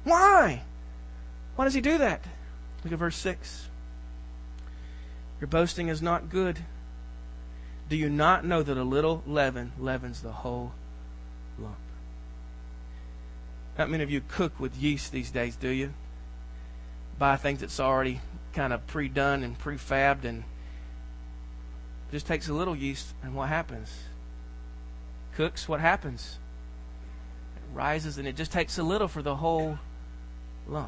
Why? Why does he do that? Look at verse six. Your boasting is not good. Do you not know that a little leaven leavens the whole lump? Not many of you cook with yeast these days, do you? Buy things that's already kind of pre-done and pre-fabbed, and it just takes a little yeast, and what happens? Cooks, what happens? It rises, and it just takes a little for the whole lump.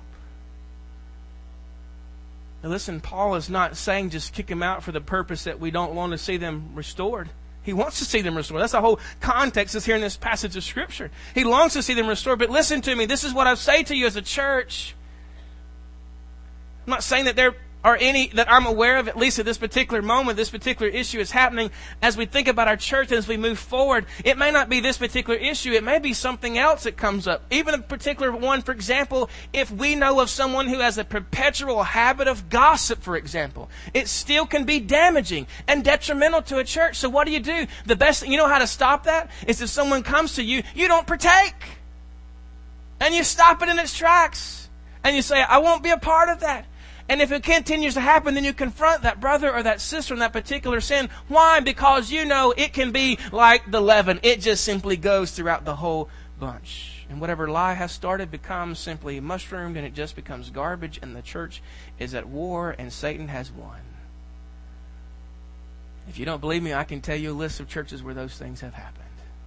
Now listen, Paul is not saying just kick them out for the purpose that we don't want to see them restored. He wants to see them restored. That's the whole context is here in this passage of Scripture. He longs to see them restored. But listen to me. This is what I say to you as a church. I'm not saying that there are any that I'm aware of, at least at this particular moment, this particular issue is happening as we think about our church and as we move forward. It may not be this particular issue. It may be something else that comes up. Even a particular one, for example, if we know of someone who has a perpetual habit of gossip, for example, it still can be damaging and detrimental to a church. So what do you do? The best thing, you know how to stop that? Is if someone comes to you, you don't partake. And you stop it in its tracks. And you say, I won't be a part of that. And if it continues to happen, then you confront that brother or that sister in that particular sin. Why? Because you know it can be like the leaven. It just simply goes throughout the whole bunch. And whatever lie has started becomes simply mushroomed, and it just becomes garbage, and the church is at war, and Satan has won. If you don't believe me, I can tell you a list of churches where those things have happened.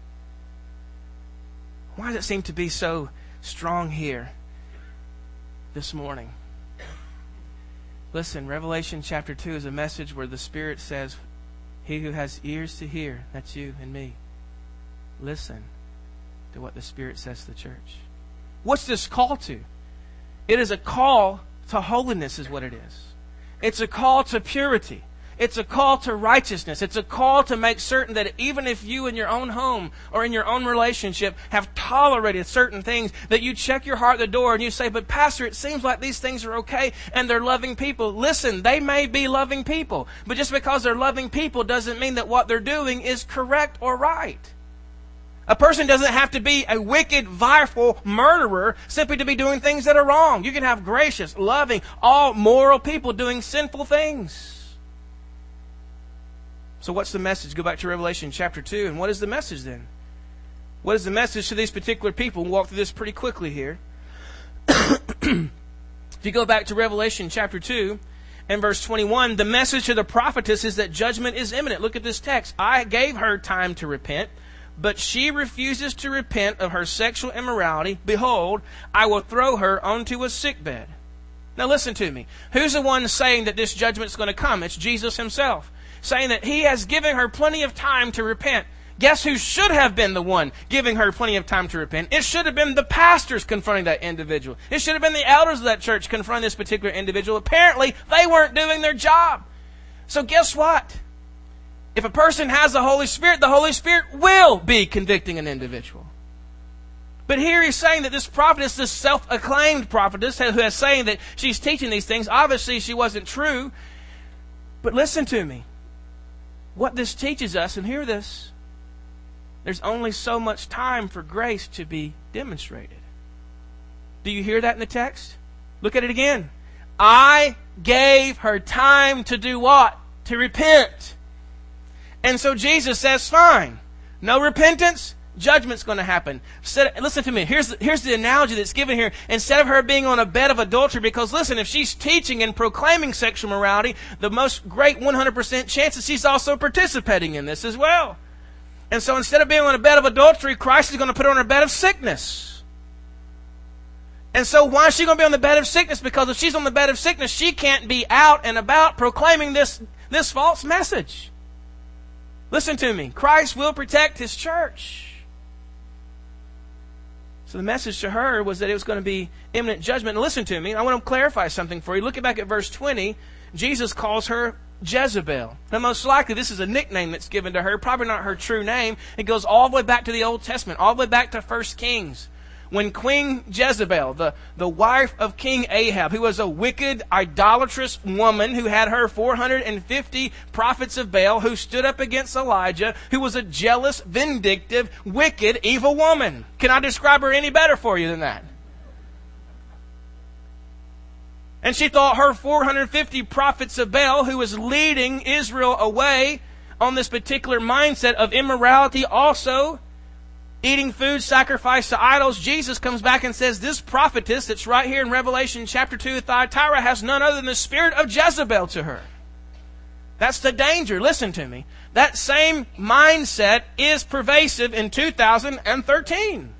Why does it seem to be so strong here this morning? Listen, Revelation chapter two is a message where the Spirit says, he who has ears to hear, that's you and me, listen to what the Spirit says to the church. What's this call to? It is a call to holiness is what it is. It's a call to purity. It's a call to righteousness. It's a call to make certain that even if you in your own home or in your own relationship have tolerated certain things, that you check your heart at the door and you say, but Pastor, it seems like these things are okay and they're loving people. Listen, they may be loving people, but just because they're loving people doesn't mean that what they're doing is correct or right. A person doesn't have to be a wicked, vileful murderer simply to be doing things that are wrong. You can have gracious, loving, all moral people doing sinful things. So what's the message? Go back to Revelation chapter two. And what is the message then? What is the message to these particular people? We'll walk through this pretty quickly here. If you go back to Revelation chapter two and verse twenty-one, the message to the prophetess is that judgment is imminent. Look at this text. I gave her time to repent, but she refuses to repent of her sexual immorality. Behold, I will throw her onto a sickbed. Now listen to me. Who's the one saying that this judgment is going to come? It's Jesus himself, saying that he has given her plenty of time to repent. Guess who should have been the one giving her plenty of time to repent? It should have been the pastors confronting that individual. It should have been the elders of that church confronting this particular individual. Apparently, they weren't doing their job. So guess what? If a person has the Holy Spirit, the Holy Spirit will be convicting an individual. But here he's saying that this prophetess, this self-acclaimed prophetess who is saying that she's teaching these things, obviously she wasn't true. But listen to me. What this teaches us, and hear this, there's only so much time for grace to be demonstrated. Do you hear that in the text? Look at it again. I gave her time to do what? To repent. And so Jesus says, fine. No repentance, judgment's going to happen. Listen to me. Here's the, here's the analogy that's given here. Instead of her being on a bed of adultery, because listen, if she's teaching and proclaiming sexual morality, the most great one hundred percent chance is she's also participating in this as well. And so instead of being on a bed of adultery, Christ is going to put her on a bed of sickness. And so why is she going to be on the bed of sickness? Because if she's on the bed of sickness, she can't be out and about proclaiming this, this false message. Listen to me. Christ will protect His church. So the message to her was that it was going to be imminent judgment. And listen to me. I want to clarify something for you. Look back at verse twenty. Jesus calls her Jezebel. Now most likely this is a nickname that's given to her. Probably not her true name. It goes all the way back to the Old Testament. All the way back to First Kings. When Queen Jezebel, the, the wife of King Ahab, who was a wicked, idolatrous woman who had her four hundred fifty prophets of Baal who stood up against Elijah, who was a jealous, vindictive, wicked, evil woman. Can I describe her any better for you than that? And she thought her four hundred fifty prophets of Baal, who was leading Israel away on this particular mindset of immorality, also eating food sacrificed to idols, Jesus comes back and says, this prophetess that's right here in Revelation chapter two, Thyatira, has none other than the spirit of Jezebel to her. That's the danger. Listen to me. That same mindset is pervasive in two thousand thirteen.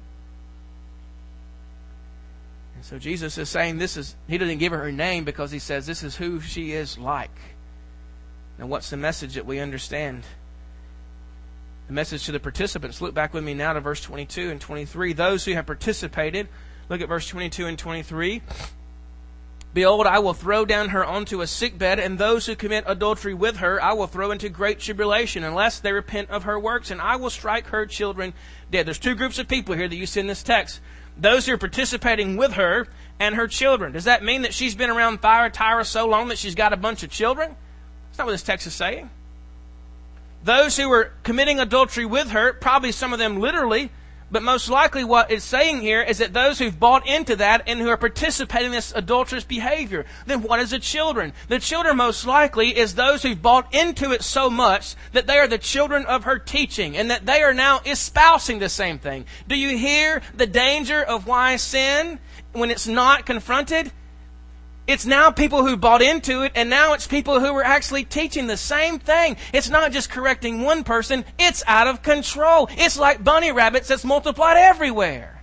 And so Jesus is saying this is, He doesn't give her her name because He says this is who she is like. Now what's the message that we understand? The message to the participants. Look back with me now to verse twenty-two and twenty-three. Those who have participated, look at verse twenty-two and twenty-three. Behold, I will throw down her onto a sickbed, and those who commit adultery with her I will throw into great tribulation, unless they repent of her works, and I will strike her children dead. There's two groups of people here that you see in this text. Those who are participating with her and her children. Does that mean that she's been around Thyatira so long that she's got a bunch of children? That's not what this text is saying. Those who were committing adultery with her, probably some of them literally, but most likely what it's saying here is that those who've bought into that and who are participating in this adulterous behavior. Then what is the children? The children most likely is those who've bought into it so much that they are the children of her teaching and that they are now espousing the same thing. Do you hear the danger of why sin, when it's not confronted? It's now people who bought into it, and now it's people who are actually teaching the same thing. It's not just correcting one person, it's out of control. It's like bunny rabbits that's multiplied everywhere.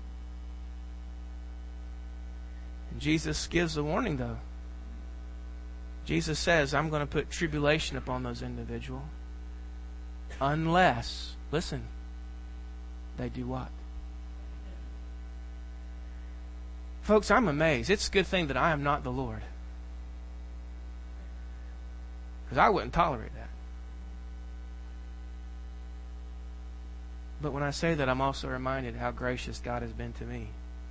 And Jesus gives a warning, though. Jesus says, I'm going to put tribulation upon those individuals unless, listen, they do what? Folks, I'm amazed. It's a good thing that I am not the Lord. Because I wouldn't tolerate that. But when I say that, I'm also reminded how gracious God has been to me.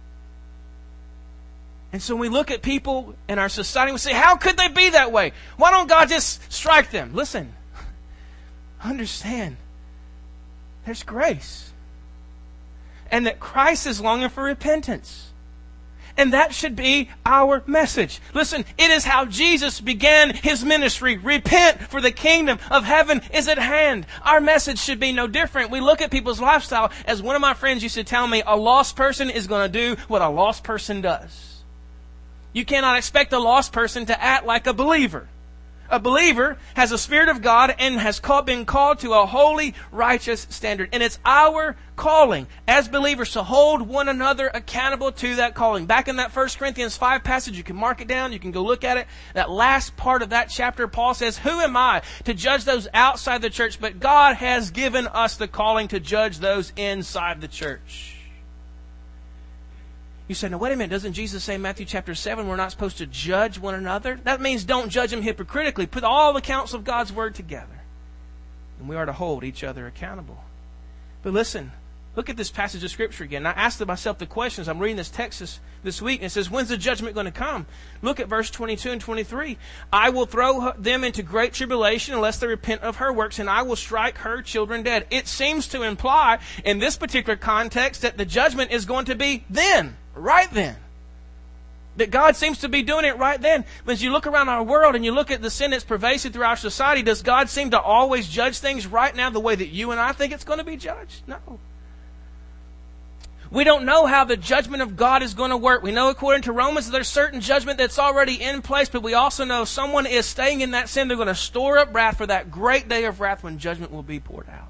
And so when we look at people in our society, we say, how could they be that way? Why don't God just strike them? Listen, understand, there's grace. And that Christ is longing for repentance. And that should be our message. Listen, it is how Jesus began His ministry. Repent, for the kingdom of heaven is at hand. Our message should be no different. We look at people's lifestyle, as one of my friends used to tell me, a lost person is going to do what a lost person does. You cannot expect a lost person to act like a believer. A believer has a Spirit of God and has called, been called to a holy, righteous standard. And it's our calling as believers to hold one another accountable to that calling. Back in that First Corinthians five passage, you can mark it down, you can go look at it. That last part of that chapter, Paul says, who am I to judge those outside the church? But God has given us the calling to judge those inside the church. You say, now wait a minute, doesn't Jesus say in Matthew chapter seven we're not supposed to judge one another? That means don't judge them hypocritically. Put all the counsel of God's Word together. And we are to hold each other accountable. But listen, look at this passage of Scripture again. I asked myself the questions. I'm reading this text this, this week, and it says, when's the judgment going to come? Look at verse twenty-two and twenty-three. I will throw them into great tribulation unless they repent of her works, and I will strike her children dead. It seems to imply, in this particular context, that the judgment is going to be then. Right then. That God seems to be doing it right then. But as you look around our world and you look at the sin that's pervasive through our society, does God seem to always judge things right now the way that you and I think it's going to be judged? No. We don't know how the judgment of God is going to work. We know according to Romans there's certain judgment that's already in place, but we also know someone is staying in that sin. They're going to store up wrath for that great day of wrath when judgment will be poured out.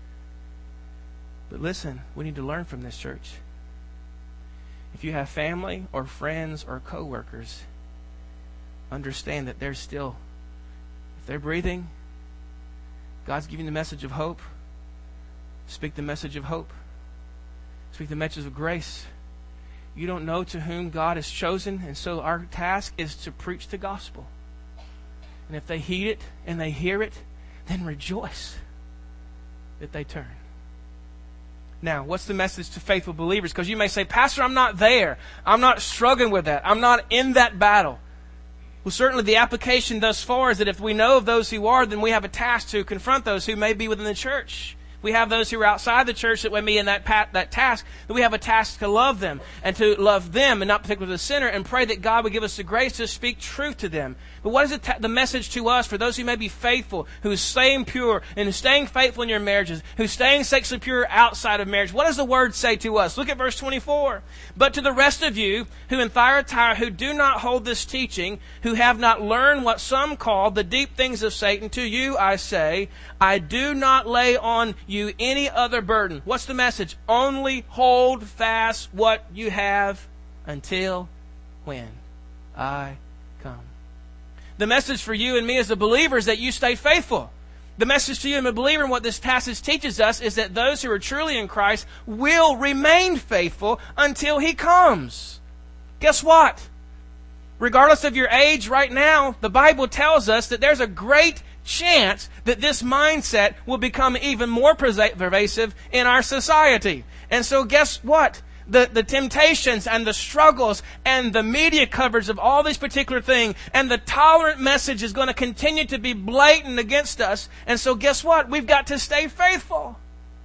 But listen, we need to learn from this, church. If you have family or friends or co-workers, understand that they're still, if they're breathing, God's giving the message of hope. Speak the message of hope. Speak the message of grace. You don't know to whom God has chosen, and so our task is to preach the gospel. And if they heed it and they hear it, then rejoice that they turn. Now, what's the message to faithful believers? Because you may say, Pastor, I'm not there. I'm not struggling with that. I'm not in that battle. Well, certainly the application thus far is that if we know of those who are, then we have a task to confront those who may be within the church. We have those who are outside the church that would be in that pat, that task, that we have a task to love them and to love them and not particularly the sinner, and pray that God would give us the grace to speak truth to them. But what is it ta- the message to us for those who may be faithful, who is staying pure and staying faithful in your marriages, who's staying sexually pure outside of marriage? What does the word say to us? Look at verse twenty-four. But to the rest of you who in Thyatira who do not hold this teaching, who have not learned what some call the deep things of Satan, to you I say, I do not lay on you any other burden. What's the message? Only hold fast what you have until when I come. The message for you and me as a believer is that you stay faithful. The message to you and a believer and what this passage teaches us is that those who are truly in Christ will remain faithful until He comes. Guess what? Regardless of your age right now, the Bible tells us that there's a great chance that this mindset will become even more pervasive in our society. And so guess what? The, the temptations and the struggles and the media coverage of all these particular things and the tolerant message is going to continue to be blatant against us. And so guess what? We've got to stay faithful.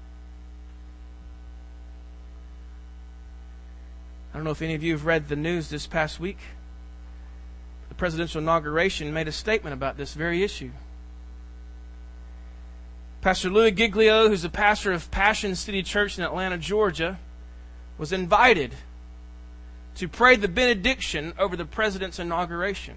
I don't know if any of you have read the news this past week. The presidential inauguration made a statement about this very issue. Pastor Louis Giglio, who's the pastor of Passion City Church in Atlanta, Georgia, was invited to pray the benediction over the president's inauguration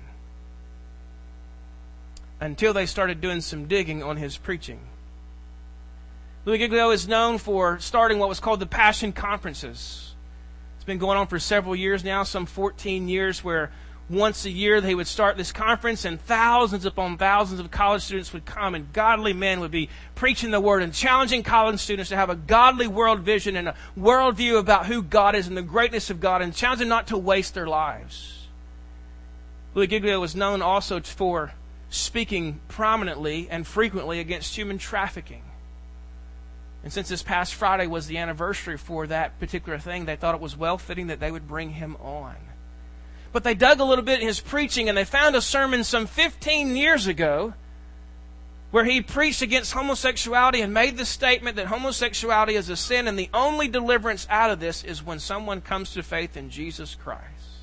until they started doing some digging on his preaching. Louis Giglio is known for starting what was called the Passion Conferences. It's been going on for several years now, some fourteen years, where once a year they would start this conference and thousands upon thousands of college students would come, and godly men would be preaching the Word and challenging college students to have a godly world vision and a worldview about who God is and the greatness of God, and challenging them not to waste their lives. Louis Giglio was known also for speaking prominently and frequently against human trafficking. And since this past Friday was the anniversary for that particular thing, they thought it was well-fitting that they would bring him on. But they dug a little bit in his preaching, and they found a sermon some fifteen years ago where he preached against homosexuality and made the statement that homosexuality is a sin, and the only deliverance out of this is when someone comes to faith in Jesus Christ.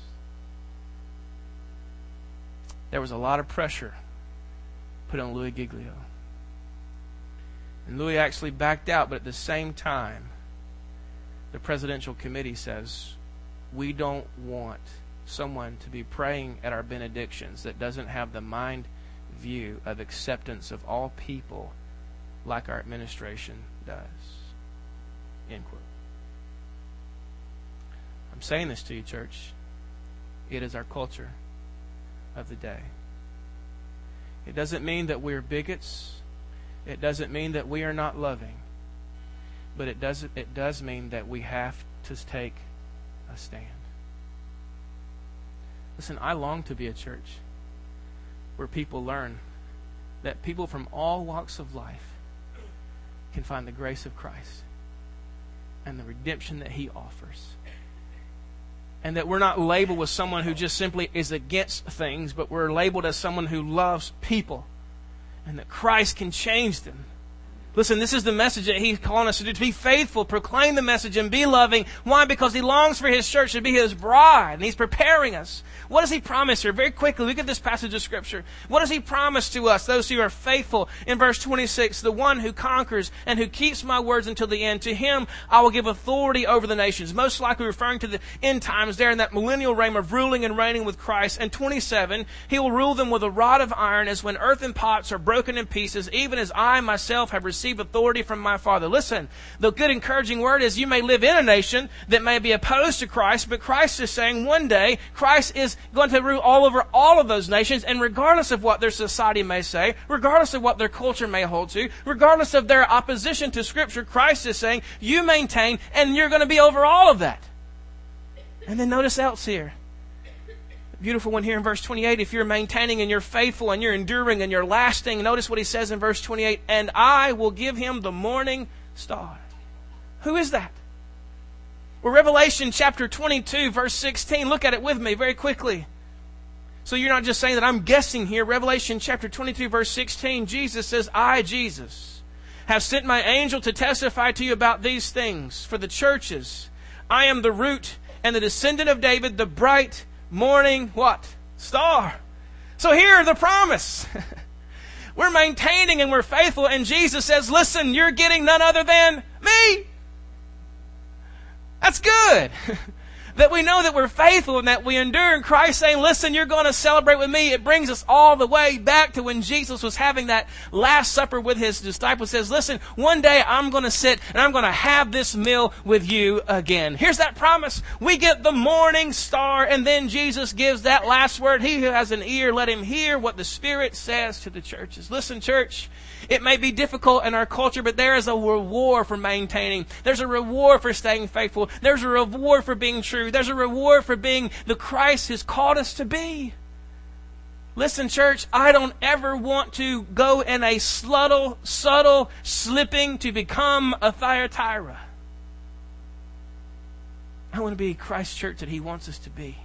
There was a lot of pressure put on Louis Giglio. And Louis actually backed out, but at the same time, the presidential committee says, we don't want someone to be praying at our benedictions that doesn't have the mind view of acceptance of all people like our administration does. End quote. I'm saying this to you, church. It is our culture of the day. It doesn't mean that we're bigots. It doesn't mean that we are not loving. But it does, it does mean that we have to take a stand. Listen, I long to be a church where people learn that people from all walks of life can find the grace of Christ and the redemption that He offers. And that we're not labeled with someone who just simply is against things, but we're labeled as someone who loves people and that Christ can change them. Listen, this is the message that He's calling us to do, to be faithful, proclaim the message, and be loving. Why? Because He longs for His church to be His bride, and He's preparing us. What does He promise here? Very quickly, look at this passage of Scripture. What does He promise to us, those who are faithful? In verse twenty-six, the one who conquers and who keeps my words until the end, to him I will give authority over the nations. Most likely referring to the end times there in that millennial reign of ruling and reigning with Christ. And twenty-seven, He will rule them with a rod of iron, as when earthen pots are broken in pieces, even as I myself have received authority from my Father. Listen, the good encouraging word is you may live in a nation that may be opposed to Christ, but Christ is saying one day Christ is going to rule all over all of those nations, and regardless of what their society may say, regardless of what their culture may hold to, regardless of their opposition to Scripture, Christ is saying you maintain and you're going to be over all of that. And then notice else here. Beautiful one here in verse twenty-eight. If you're maintaining and you're faithful and you're enduring and you're lasting, notice what He says in verse twenty-eight. And I will give him the morning star. Who is that? Well, Revelation chapter twenty-two, verse sixteen. Look at it with me very quickly. So you're not just saying that I'm guessing here. Revelation chapter twenty-two, verse sixteen. Jesus says, I, Jesus, have sent my angel to testify to you about these things for the churches. I am the root and the descendant of David, the bright morning, what? Star. So here, the promise. We're maintaining and we're faithful, and Jesus says, listen, you're getting none other than me. That's good. That we know that we're faithful and that we endure in Christ, saying, listen, you're going to celebrate with me. It brings us all the way back to when Jesus was having that Last Supper with His disciples. Says, listen, one day I'm going to sit and I'm going to have this meal with you again. Here's that promise. We get the morning star, and then Jesus gives that last word. He who has an ear, let him hear what the Spirit says to the churches. Listen, church, it may be difficult in our culture, but there is a reward for maintaining. There's a reward for staying faithful. There's a reward for being true. There's a reward for being the Christ who's called us to be. Listen, church, I don't ever want to go in a subtle, subtle slipping to become a Thyatira. I want to be Christ's church that He wants us to be.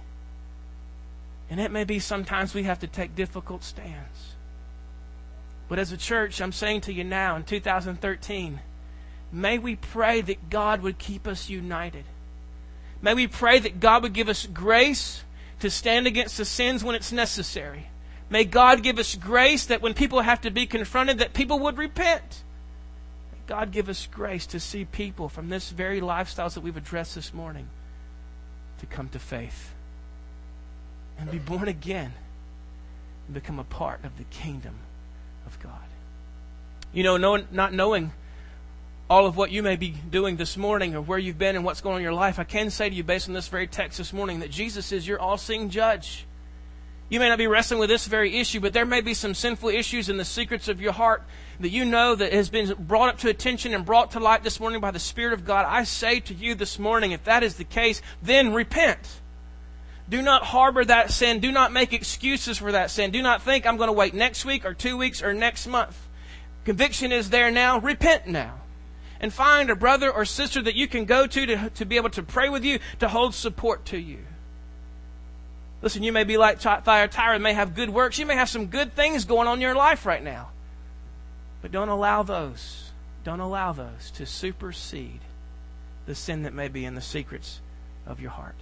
And it may be sometimes we have to take difficult stands. But as a church, I'm saying to you now in two thousand thirteen, may we pray that God would keep us united. May we pray that God would give us grace to stand against the sins when it's necessary. May God give us grace that when people have to be confronted, that people would repent. May God give us grace to see people from this very lifestyles that we've addressed this morning to come to faith and be born again and become a part of the kingdom of God. You know, no, not knowing all of what you may be doing this morning or where you've been and what's going on in your life, I can say to you based on this very text this morning that Jesus is your all-seeing judge. You may not be wrestling with this very issue, but there may be some sinful issues in the secrets of your heart that you know that has been brought up to attention and brought to light this morning by the Spirit of God. I say to you this morning, if that is the case, then repent. Do not harbor that sin. Do not make excuses for that sin. Do not think I'm going to wait next week or two weeks or next month. Conviction is there now. Repent now. And find a brother or sister that you can go to, to to be able to pray with you, to hold support to you. Listen, you may be like Thyatira, may have good works. You may have some good things going on in your life right now. But don't allow those, don't allow those to supersede the sin that may be in the secrets of your heart.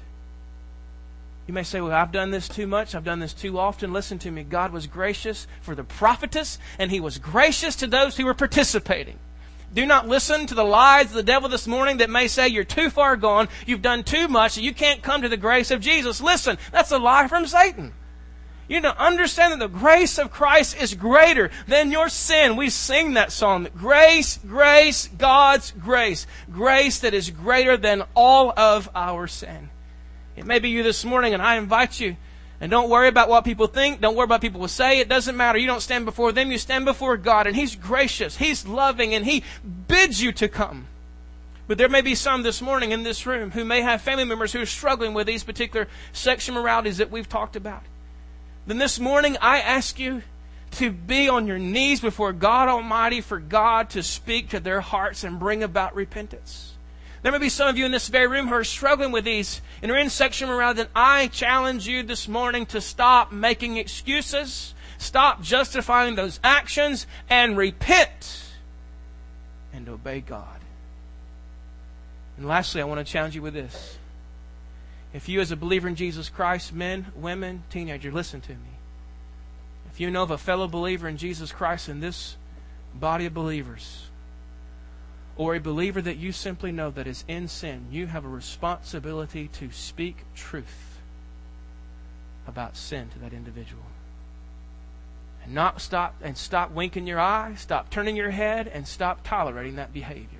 You may say, well, I've done this too much. I've done this too often. Listen to me. God was gracious for the prophetess, and He was gracious to those who were participating. Do not listen to the lies of the devil this morning that may say you're too far gone, you've done too much, and you can't come to the grace of Jesus. Listen, that's a lie from Satan. You know, understand that the grace of Christ is greater than your sin. We sing that song. Grace, grace, God's grace. Grace that is greater than all of our sin. It may be you this morning, and I invite you, and don't worry about what people think. Don't worry about what people will say. It doesn't matter. You don't stand before them. You stand before God, and He's gracious. He's loving, and He bids you to come. But there may be some this morning in this room who may have family members who are struggling with these particular sexual moralities that we've talked about. Then this morning, I ask you to be on your knees before God Almighty for God to speak to their hearts and bring about repentance. There may be some of you in this very room who are struggling with these and are in sexual morality. Then I challenge you this morning to stop making excuses, stop justifying those actions, and repent and obey God. And lastly, I want to challenge you with this. If you as a believer in Jesus Christ, men, women, teenager, listen to me. If you know of a fellow believer in Jesus Christ in this body of believers, or a believer that you simply know that is in sin, you have a responsibility to speak truth about sin to that individual. And not stop and stop winking your eye, stop turning your head, and stop tolerating that behavior.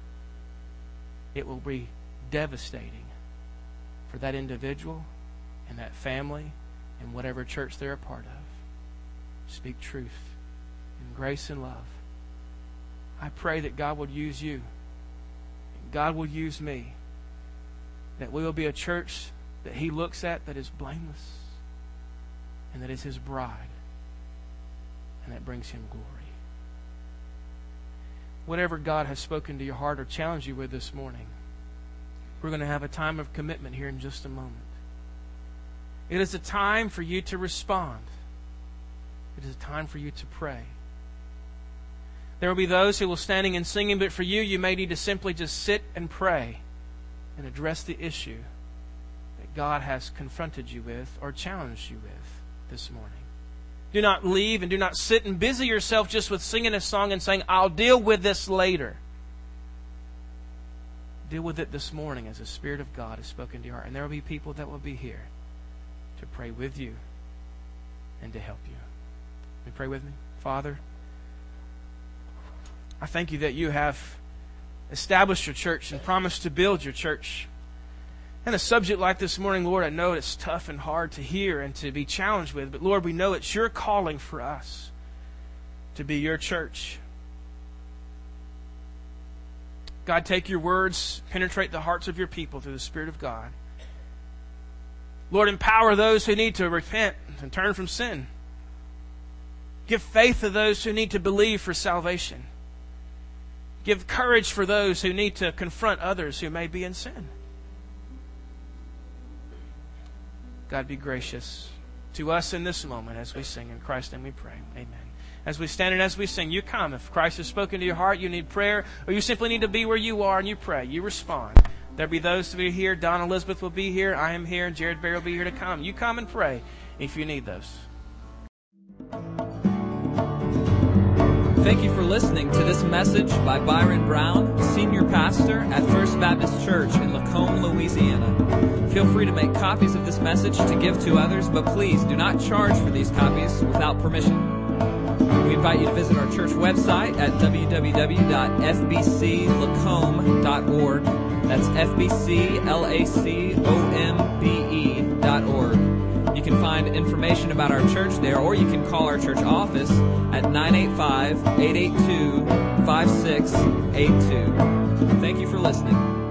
It will be devastating for that individual and that family and whatever church they're a part of. Speak truth in grace and love. I pray that God would use you. God will use me. That we will be a church that He looks at that is blameless and that is His bride and that brings Him glory. Whatever God has spoken to your heart or challenged you with this morning, we're going to have a time of commitment here in just a moment. It is a time for you to respond. It is a time for you to pray. There will be those who will standing and singing, but for you, you may need to simply just sit and pray and address the issue that God has confronted you with or challenged you with this morning. Do not leave and do not sit and busy yourself just with singing a song and saying, I'll deal with this later. Deal with it this morning as the Spirit of God has spoken to your heart. And there will be people that will be here to pray with you and to help you. Will you pray with me? Father, I thank you that you have established your church and promised to build your church. And a subject like this morning, Lord, I know it's tough and hard to hear and to be challenged with, but Lord, we know it's your calling for us to be your church. God, take your words, penetrate the hearts of your people through the Spirit of God. Lord, empower those who need to repent and turn from sin. Give faith to those who need to believe for salvation. Give courage for those who need to confront others who may be in sin. God, be gracious to us in this moment as we sing. In Christ's name we pray. Amen. As we stand and as we sing, you come. If Christ has spoken to your heart, you need prayer, or you simply need to be where you are and you pray. You respond. There'll be those who are here. Don Elizabeth will be here. I am here. And Jared Barry will be here to come. You come and pray if you need those. Thank you for listening to this message by Byron Brown, Senior Pastor at First Baptist Church in Lacombe, Louisiana. Feel free to make copies of this message to give to others, but please do not charge for these copies without permission. We invite you to visit our church website at w w w dot f b c lacombe dot org. That's F B C L A C O M B E dot org. You can find information about our church there, or you can call our church office at nine eight five, eight eight two, five six eight two. Thank you for listening.